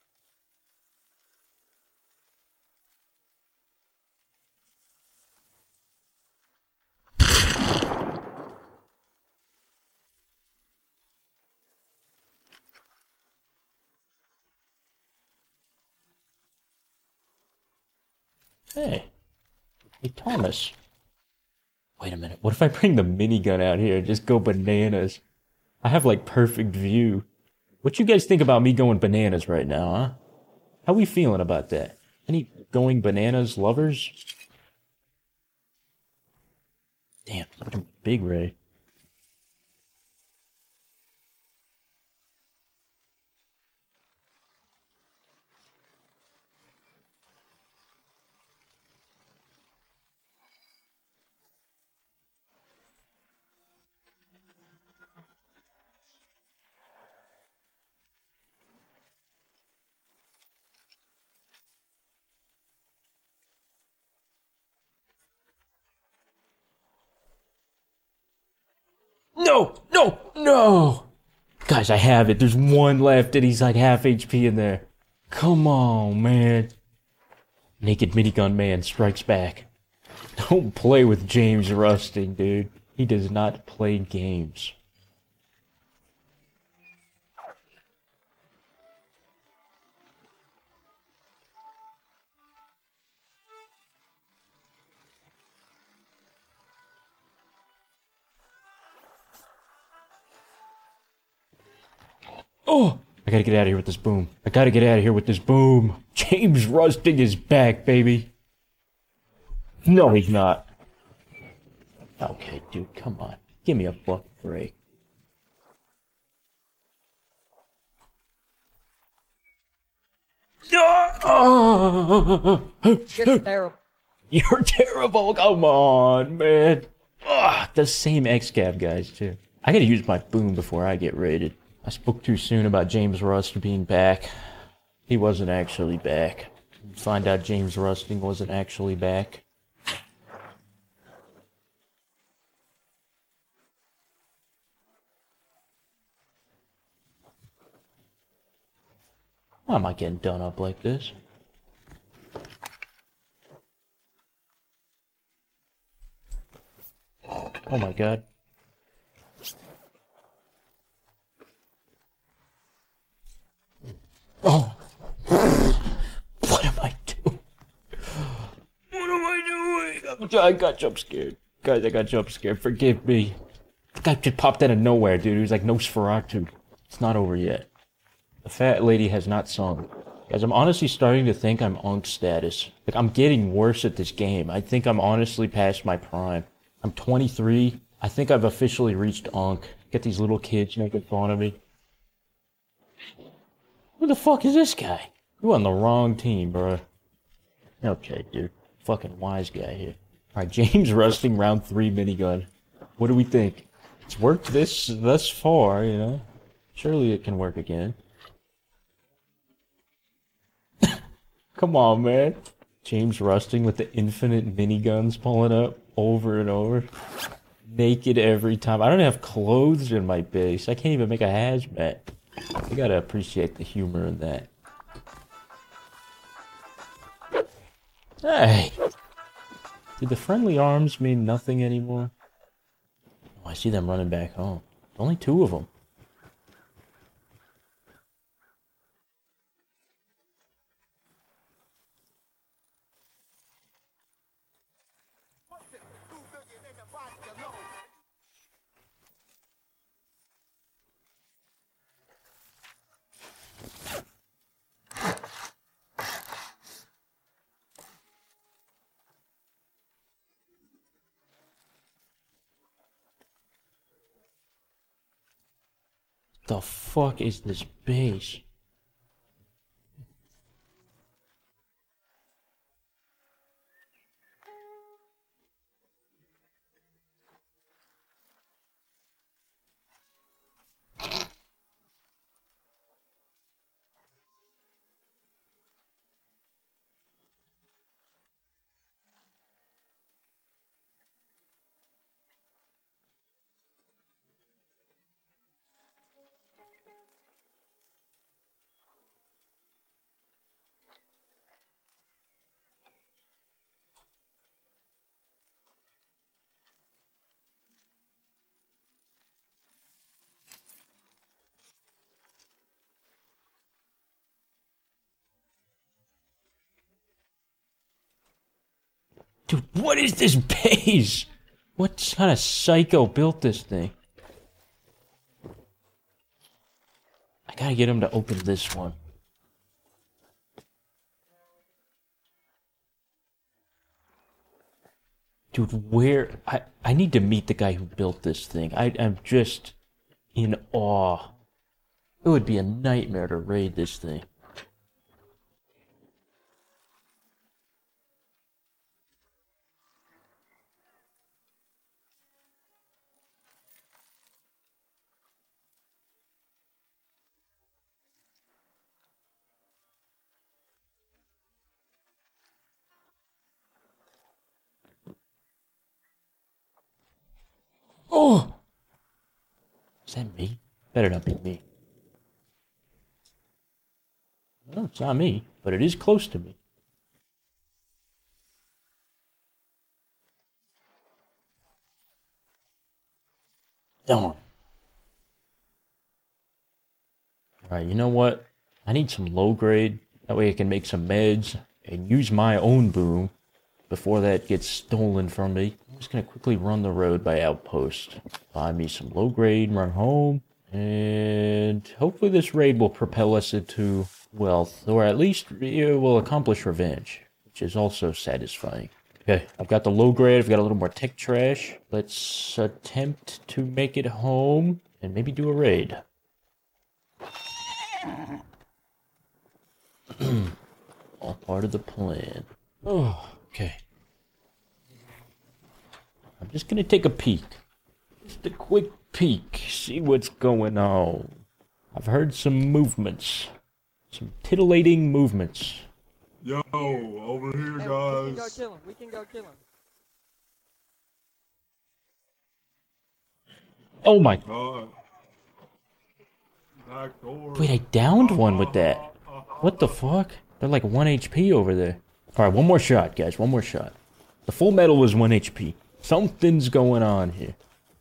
Hey. Hey, Thomas. Wait a minute. What if I bring the minigun out here and just go bananas? I have, like, perfect view. What you guys think about me going bananas right now, huh? How we feeling about that? Any going bananas lovers? Damn, such a big ray. No! No! No! Guys, I have it. There's one left and he's like half H P in there. Come on, man. Naked Minigun Man strikes back. Don't play with James Rusting, dude. He does not play games. Oh! I gotta get out of here with this boom. I gotta get out of here with this boom. James Rusting is back, baby. No, he's not. Okay, dude, come on. Give me a fucking break. Oh! You're terrible. You're terrible. Come on, man. Ugh, the same X-Cab guys, too. I gotta use my boom before I get raided. I spoke too soon about James Rust being back. He wasn't actually back. Find out James Rusting wasn't actually back. Why am I getting done up like this? Oh my god. Oh. What am I doing? What am I doing? I got jump scared. Guys, I got jump scared. Forgive me. The guy just popped out of nowhere, dude. He was like Nosferatu. It's not over yet. The fat lady has not sung. Guys, I'm honestly starting to think I'm Unk status. Like, I'm getting worse at this game. I think I'm honestly past my prime. I'm twenty-three. I think I've officially reached Unk. Get these little kids making fun of me. Who the fuck is this guy? You on the wrong team, bro. Okay, dude. Fucking wise guy here. Alright, James Rusting, round three minigun. What do we think? It's worked this thus far, you know. Surely it can work again. Come on, man. James Rusting with the infinite miniguns pulling up over and over. Naked every time. I don't have clothes in my base. I can't even make a hazmat. You gotta appreciate the humor in that. Hey! Did the friendly arms mean nothing anymore? Oh, I see them running back home. Only two of them. The fuck is this base? Dude, what is this base? What kind of psycho built this thing? I gotta get him to open this one. Dude, where... I, I need to meet the guy who built this thing. I, I'm just in awe. It would be a nightmare to raid this thing. Oh! Is that me? Better not be me. No, it's not me, but it is close to me. Darn. Alright, you know what? I need some low grade. That way I can make some meds and use my own boom before that gets stolen from me. I'm just gonna quickly run the road by outpost. Buy me some low grade, run home, and hopefully this raid will propel us into wealth, or at least it will accomplish revenge, which is also satisfying. Okay, I've got the low grade, I've got a little more tech trash. Let's attempt to make it home and maybe do a raid. All part of the plan. Oh, okay. I'm just gonna take a peek. Just a quick peek. See what's going on. I've heard some movements. Some titillating movements. Yo, over here, Hey, we can go guys. kill him. We can go kill him. Oh my... Uh, back door. Wait, I downed one with that. What the fuck? They're like one H P over there. Alright, one more shot, guys. One more shot. The full metal was one H P. Something's going on here.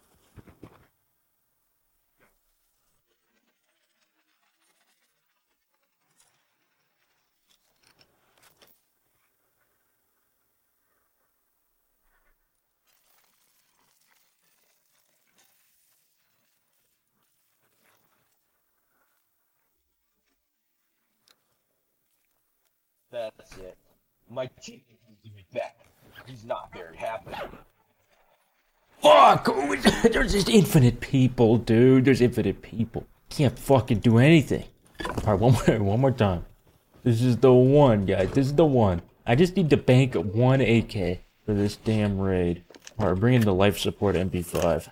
That's it. My chief needs to be back. He's not very happy. Fuck! There's just infinite people, dude. There's infinite people. Can't fucking do anything. Alright, one more, one more time. This is the one, guys. This is the one. I just need to bank one A K for this damn raid. Alright, bring in the life support M P five.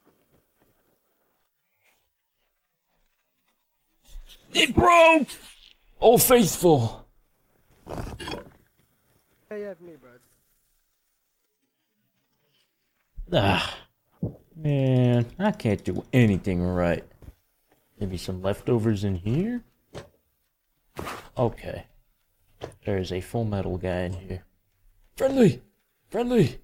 It broke! Oh, faithful. Hey, yeah, me, bro. Ah, man, I can't do anything right. Maybe some leftovers in here? Okay. There's a full metal guy in here. Friendly! Friendly!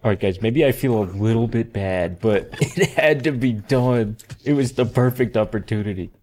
Alright guys, maybe I feel a little bit bad, but it had to be done. It was the perfect opportunity.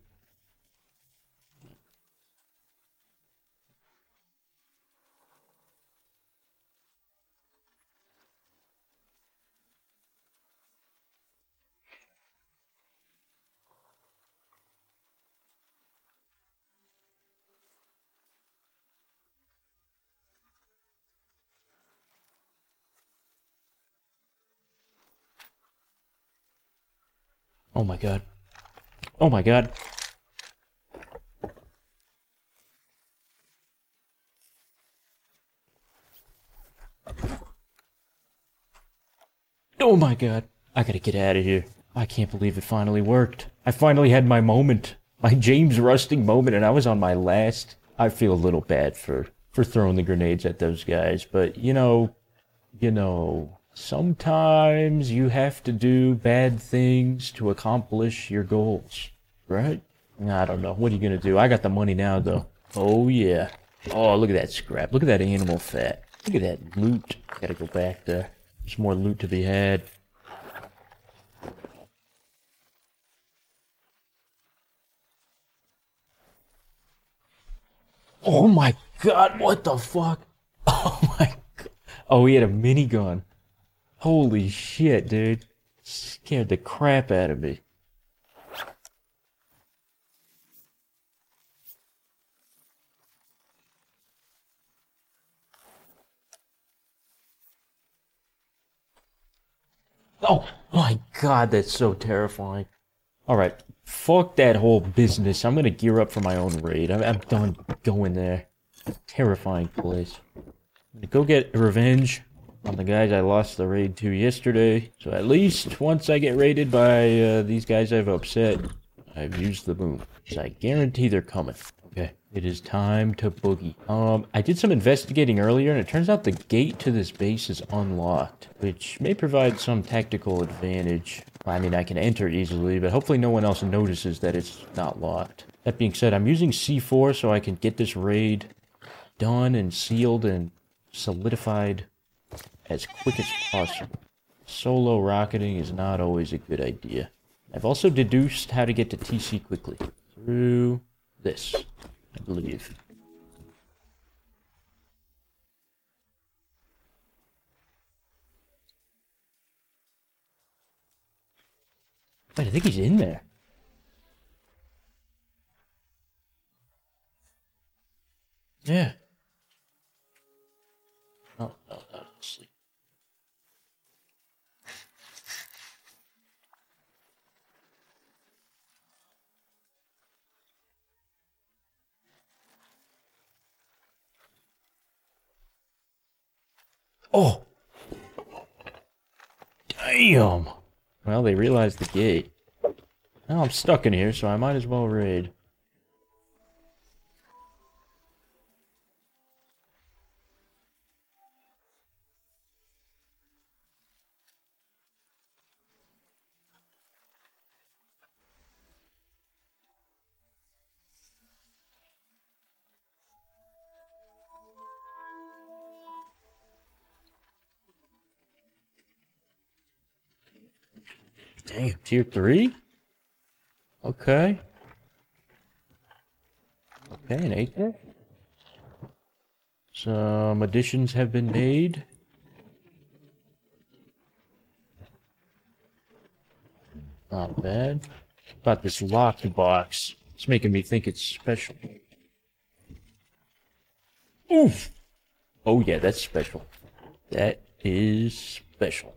Oh my god. Oh my god. Oh my god. I gotta get out of here. I can't believe it finally worked. I finally had my moment. My James Rusting moment, and I was on my last. I feel a little bad for, for throwing the grenades at those guys, but you know, you know... sometimes you have to do bad things to accomplish your goals, right? I don't know. What are you gonna do? I got the money now, though. Oh, yeah. Oh, look at that scrap. Look at that animal fat. Look at that loot. Gotta go back there. There's more loot to be had. Oh my god, what the fuck? Oh my god. Oh, he had a minigun. Holy shit, dude. Scared the crap out of me. Oh my god, that's so terrifying. Alright, fuck that whole business. I'm gonna gear up for my own raid. I'm, I'm done going there. Terrifying place. I'm gonna go get revenge on the guys I lost the raid to yesterday. So at least once I get raided by uh, these guys I've upset, I've used the boom. So I guarantee they're coming. Okay, it is time to boogie. Um, I did some investigating earlier, and it turns out the gate to this base is unlocked, which may provide some tactical advantage. I mean, I can enter easily, but hopefully no one else notices that it's not locked. That being said, I'm using C four so I can get this raid done and sealed and solidified as quick as possible. Solo rocketing is not always a good idea. I've also deduced how to get to T C quickly. Through this, I believe. Wait, I think he's in there. Yeah. Oh, no, no, sleep. Oh! Damn! Well, they realized the gate. Now I'm stuck in here, so I might as well raid. Damn, tier three? Okay. Okay, an eight there. Some additions have been made. Not bad. About this locked box. It's making me think it's special. Oof! Oh yeah, that's special. That is special.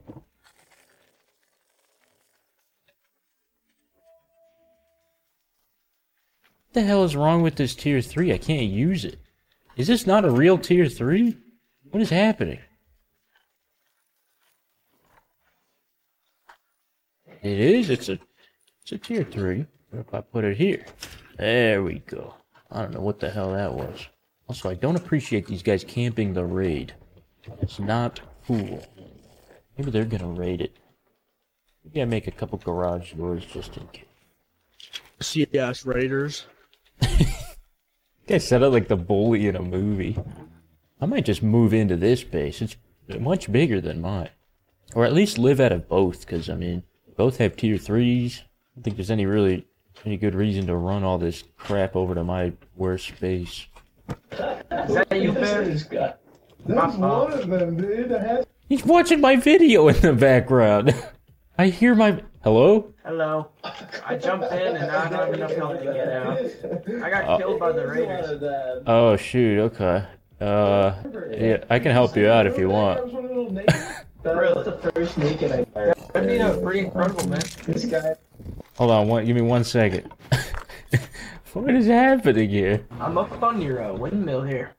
What the hell is wrong with this tier three? I can't use it. Is this not a real tier three? What is happening? It is. It's a it's a tier three. What if I put it here? There we go. I don't know what the hell that was. Also, I don't appreciate these guys camping the raid. It's not cool. Maybe they're gonna raid it. Maybe I make a couple garage doors just in case. C S Raiders. Guy set up like the bully in a movie. I might just move into this base. It's much bigger than mine. Or at least live out of both, because, I mean, both have tier threes. I don't think there's any really, any good reason to run all this crap over to my worst base. Is that you, Bear? That's one of them, dude. I had... He's watching my video in the background. I hear my... Hello? Hello. I jumped in and now I don't have enough help to get out. I got Uh, killed by the raiders. Oh, shoot, okay. Uh, yeah, I can help you out if you want. Really? The first naked I That'd be uh, pretty incredible, man. This guy. Hold on, one, give me one second. What is happening here? I'm up on your uh, windmill here.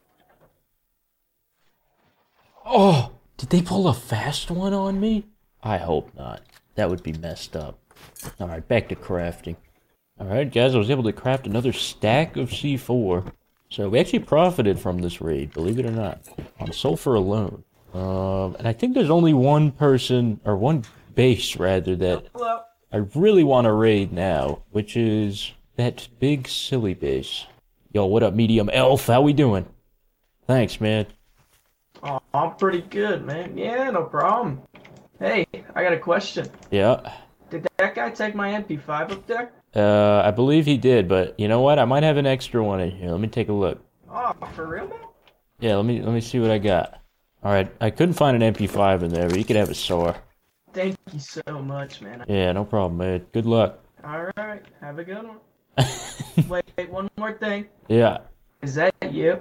Oh, did they pull a fast one on me? I hope not. That would be messed up. Alright, back to crafting. Alright, guys, I was able to craft another stack of C four. So we actually profited from this raid, believe it or not. On sulfur alone. Um, and I think there's only one person, or one base, rather, that Hello. I really want to raid now, which is that big silly base. Yo, what up, Medium Elf? How we doing? Thanks, man. Oh, I'm pretty good, man. Yeah, no problem. Hey, I got a question. Yeah. Did that guy take my M P five up there? Uh, I believe he did, but you know what? I might have an extra one in here. Let me take a look. Oh, for real, man? Yeah, let me let me see what I got. All right, I couldn't find an M P five in there, but you could have a S A R. Thank you so much, man. Yeah, no problem, man. Good luck. All right, have a good one. wait, wait, one more thing. Yeah. Is that you?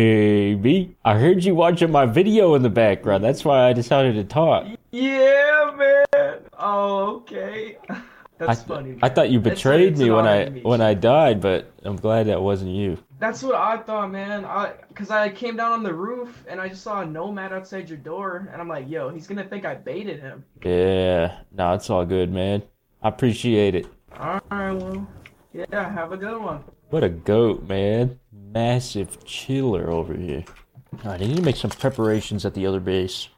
Baby, I heard you watching my video in the background. That's why I decided to talk. Yeah, man. Oh, okay. That's I, funny. Man. I thought you It's- betrayed it's me an when honor I to meet when you. I died, but I'm glad that wasn't you. That's what I thought, man. I, cause I came down on the roof and I just saw a nomad outside your door, and I'm like, yo, he's gonna think I baited him. Yeah, no, it's all good, man. I appreciate it. All right, well, yeah, have a good one. What a goat, man. Massive chiller over here. Alright, I need to make some preparations at the other base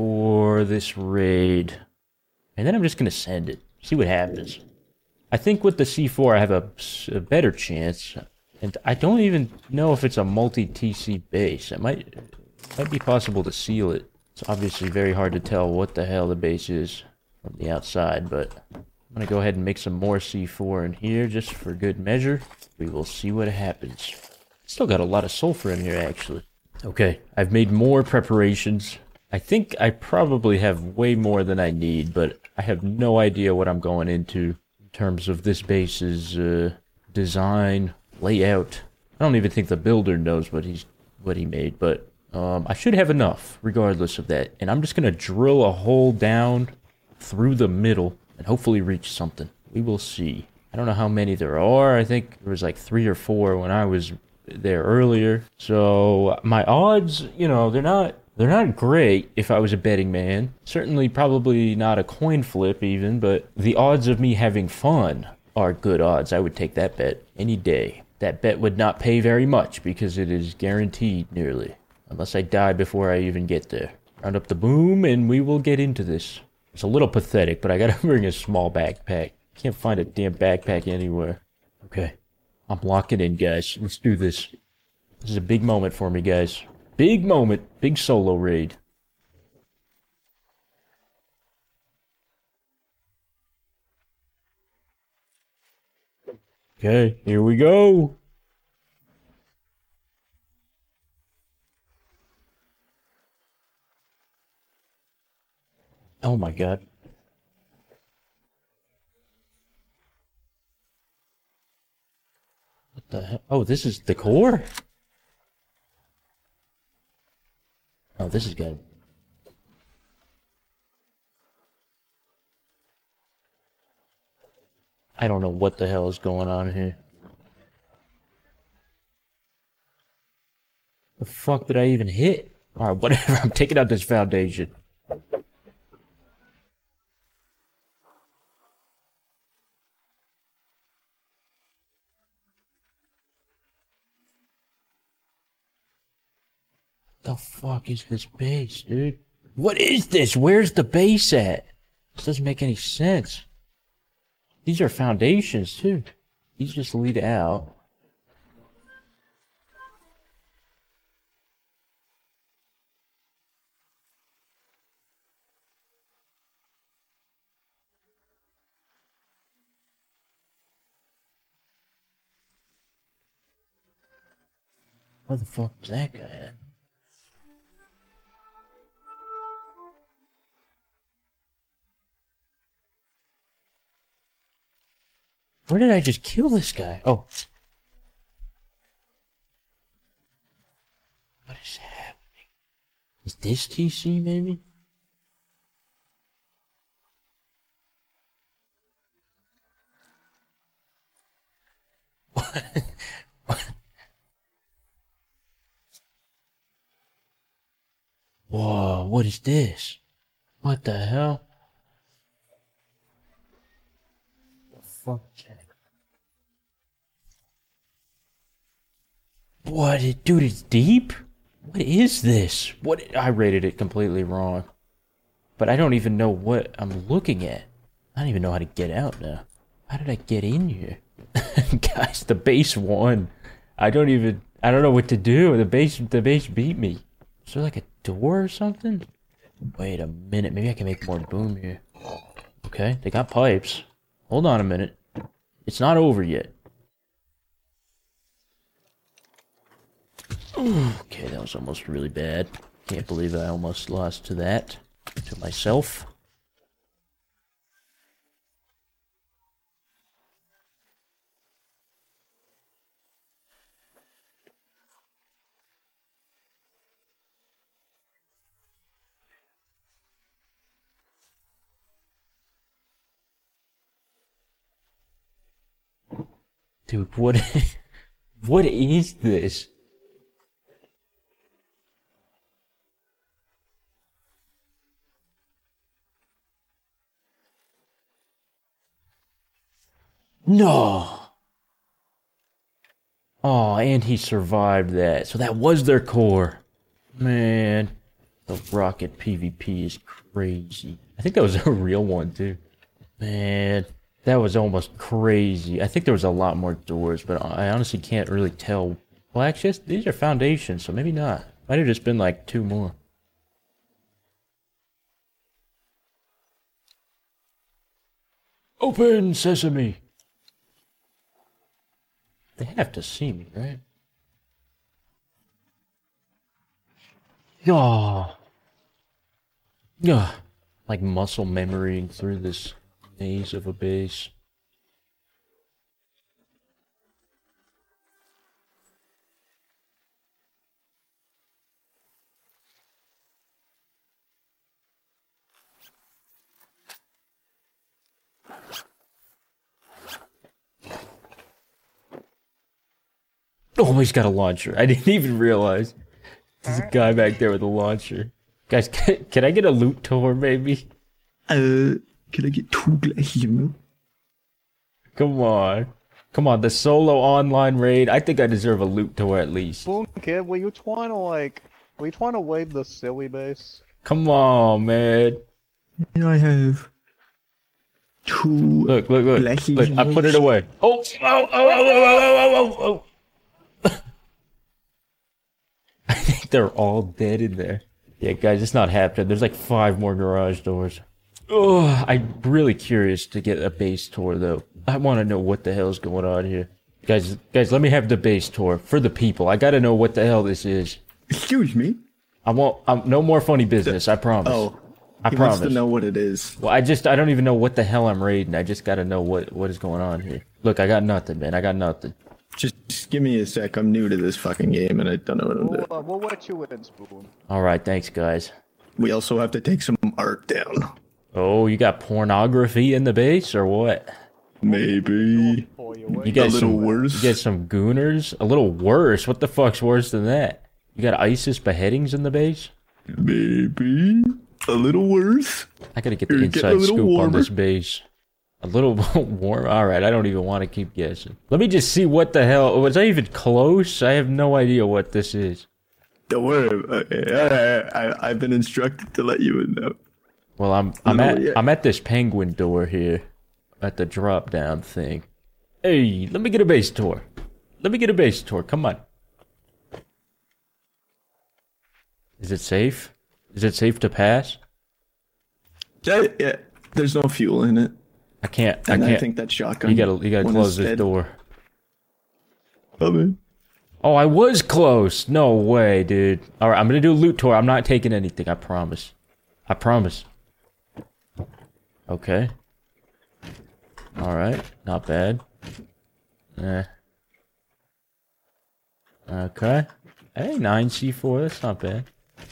for this raid. And then I'm just gonna send it. See what happens. I think with the C four I have a, a better chance. And I don't even know if it's a multi-T C base. It might, might be possible to seal it. It's obviously very hard to tell what the hell the base is from the outside, but I'm gonna go ahead and make some more C four in here just for good measure. We will see what happens. Still got a lot of sulfur in here, actually. Okay, I've made more preparations. I think I probably have way more than I need, but I have no idea what I'm going into in terms of this base's uh, design, layout. I don't even think the builder knows what he's what he made, but um, I should have enough, regardless of that. And I'm just gonna drill a hole down through the middle and hopefully reach something. We will see. I don't know how many there are. I think there was like three or four when I was there earlier. So my odds, you know, they're not they're not great if I was a betting man. Certainly probably not a coin flip even, but the odds of me having fun are good odds. I would take that bet any day. That bet would not pay very much because it is guaranteed nearly. Unless I die before I even get there. Round up the boom and we will get into this. It's a little pathetic, but I gotta bring a small backpack. Can't find a damn backpack anywhere. Okay. I'm locking in, guys. Let's do this. This is a big moment for me, guys. Big moment. Big solo raid. Okay, here we go. Oh my god. What the hell? Oh, this is the core? Oh, this is good. I don't know what the hell is going on here. The fuck did I even hit? Alright, whatever. I'm taking out this foundation. The fuck is this base, dude? What is this? Where's the base at? This doesn't make any sense. These are foundations, too. These just lead out. Where the fuck is that guy at? Where did I just kill this guy? Oh. What is happening? Is this T C maybe? What? What? Whoa, what is this? What the hell? The fuck? What? It, dude, it's deep? What is this? What? I rated it completely wrong. But I don't even know what I'm looking at. I don't even know how to get out now. How did I get in here? Guys, the base won. I don't even... I don't know what to do. The base, the base beat me. Is there like a door or something? Wait a minute. Maybe I can make more boom here. Okay, they got pipes. Hold on a minute. It's not over yet. Okay, that was almost really bad. Can't believe I almost lost to that. To myself. Dude, what, what is this? No! Oh, and he survived that. So that was their core. Man, the rocket PvP is crazy. I think that was a real one, too. Man, that was almost crazy. I think there was a lot more doors, but I honestly can't really tell. Well, actually, these are foundations, so maybe not. Might have just been like two more. Open sesame! They have to see me, right? Yeah. Yeah. Like muscle memorying through this maze of a base. Oh, he's got a launcher. I didn't even realize. There's a guy back there with a launcher. Guys, can, can I get a loot tour, maybe? Uh, can I get two glasses? Come on. Come on, the solo online raid. I think I deserve a loot tour at least. Boom, kid, were you trying to, like... Were you trying to wave the silly base? Come on, man. And I have... two... Look, look, look. glasses. Look, I put it away. Oh! Oh! Oh! Oh! Oh! Oh! Oh! Oh! I think they're all dead in there. Yeah, guys, it's not happening. There's like five more garage doors. Oh, I'm really curious to get a base tour, though. I want to know what the hell's going on here. Guys, guys, let me have the base tour for the people. I got to know what the hell this is. Excuse me? I won't... I'm, no more funny business, I promise. Oh, I he promise. wants to know what it is. Well, I just... I don't even know what the hell I'm raiding. I just got to know what, what is going on here. Look, I got nothing, man. I got nothing. Just give me a sec. I'm new to this fucking game and I don't know what I'm doing. We'll, uh, we'll let you in, Spoon. Alright, thanks, guys. We also have to take some art down. Oh, you got pornography in the base, or what? Maybe. You got a little some, worse. You got some gooners? A little worse? What the fuck's worse than that? You got ISIS beheadings in the base? Maybe. A little worse. I gotta get the You're getting a inside little scoop on warmer. this base. A little warm? Alright, I don't even want to keep guessing. Let me just see what the hell... Was I even close? I have no idea what this is. Don't worry. Okay. I, I, I've been instructed to let you in now. Well, I'm I'm No, at yeah. I'm at this penguin door here, at the drop down thing. Hey, let me get a base tour. Let me get a base tour. Come on. Is it safe? Is it safe to pass? Yeah, yeah. There's no fuel in it. I can't. I And can't. I think that shotgun. You gotta you gotta one close is this dead. door. Come in. Oh, I was close. No way, dude. All right, I'm gonna do a loot tour. I'm not taking anything. I promise. I promise. Okay. All right, not bad. Eh. Okay. Hey, nine C four. That's not bad.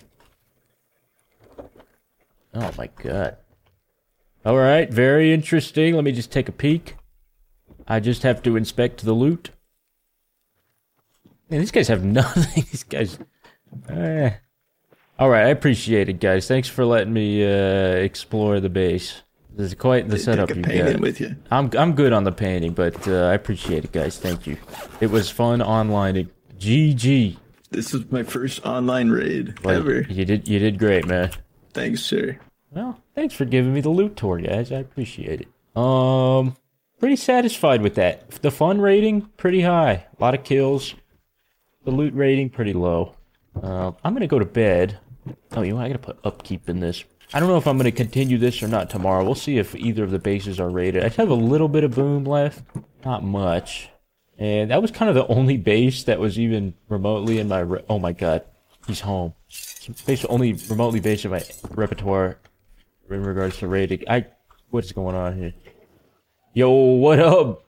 Oh my god. All right, very interesting. Let me just take a peek. I just have to inspect the loot. Man, these guys have nothing. These guys. Eh. All right, I appreciate it, guys. Thanks for letting me uh, explore the base. This is quite the Take setup a you painting got. with you. I'm I'm good on the painting, but uh, I appreciate it, guys. Thank you. It was fun online. G G. This was my first online raid Well, ever. You did you did great, man. Thanks, sir. Well, thanks for giving me the loot tour, guys. I appreciate it. Um, pretty satisfied with that. The fun rating pretty high. A lot of kills. The loot rating pretty low. Uh, I'm gonna go to bed. Oh, you know what? I gotta put upkeep in this. I don't know if I'm gonna continue this or not tomorrow. We'll see if either of the bases are rated. I have a little bit of boom left, not much, and that was kind of the only base that was even remotely in my. Re oh my god, he's home. It's basically only remotely based in my repertoire in regards to rating. I what's going on here? Yo, what up?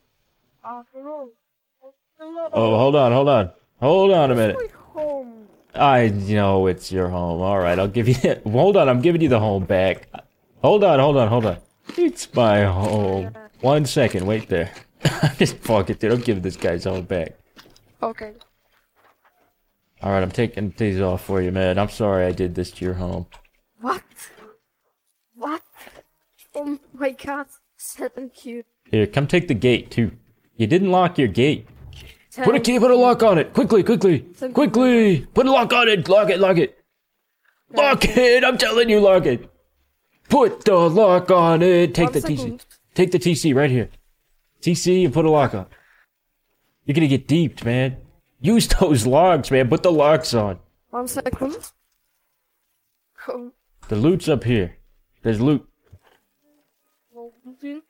Oh, hold on, hold on. Hold on a minute. I know it's your home. All right, I'll give you it. Hold on, I'm giving you the home back. Hold on, hold on, hold on. It's my home. One second, wait there. Just fuck it, dude. I'm giving this guy's home back. Okay. All right, I'm taking these off for you, man. I'm sorry I did this to your home. What? What? Oh my god, so cute. Here, come take the gate too. You didn't lock your gate. Put a key, put a lock on it. Quickly, quickly, quickly. Put a lock on it. Lock it, lock it. Lock it. I'm telling you, lock it. Put the lock on it. Take the T C. Take the T C right here. T C and put a lock on. You're gonna get deeped, man. Use those locks, man. Put the locks on. One second. Oh. The loot's up here. There's loot. No looting.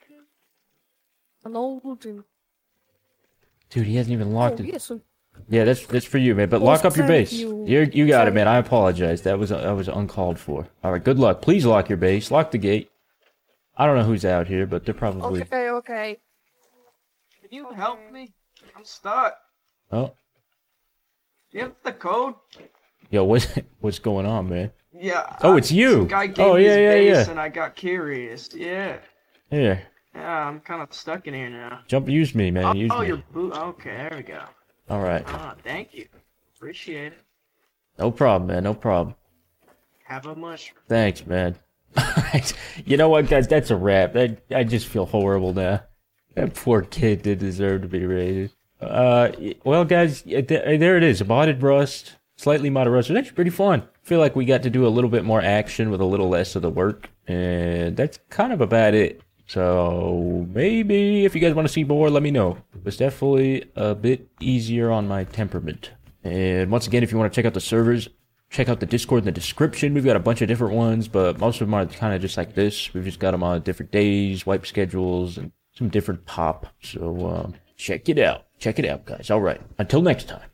No looting. Dude, he hasn't even locked Oh, it. yes. Yeah, that's that's for you, man. But Oh, lock up your thank base. you. You're, you got it, Thank man. I apologize. That was that was uncalled for. All right, good luck. Please lock your base. Lock the gate. I don't know who's out here, but they're probably. Okay, okay. Can you help me? I'm stuck. Oh, Do you have the code? yo, what's what's going on, man? Yeah. Oh, uh, it's you. Some guy gave Oh, me yeah, his yeah, base yeah. and I got curious. Yeah. Here, Yeah, I'm kind of stuck in here now. jump. Use me, man. Oh, Use oh me. you're boot. Okay, there we go. All right. Ah, thank you. Appreciate it. No problem, man. No problem. Have a mushroom. Thanks, man. You know what, guys? That's a wrap. I, I just feel horrible now. That poor kid did deserve to be raided. Uh, well, guys, th- there it is. A modded Rust, slightly modded Rust. It's actually pretty fun. I feel like we got to do a little bit more action with a little less of the work, and that's kind of about it. So maybe if you guys want to see more, let me know. It was definitely a bit easier on my temperament. And once again, if you want to check out the servers, check out the Discord in the description. We've got a bunch of different ones, but most of them are kind of just like this. We've just got them on different days, wipe schedules, and some different pop. So um, check it out. Check it out, guys. All right. Until next time.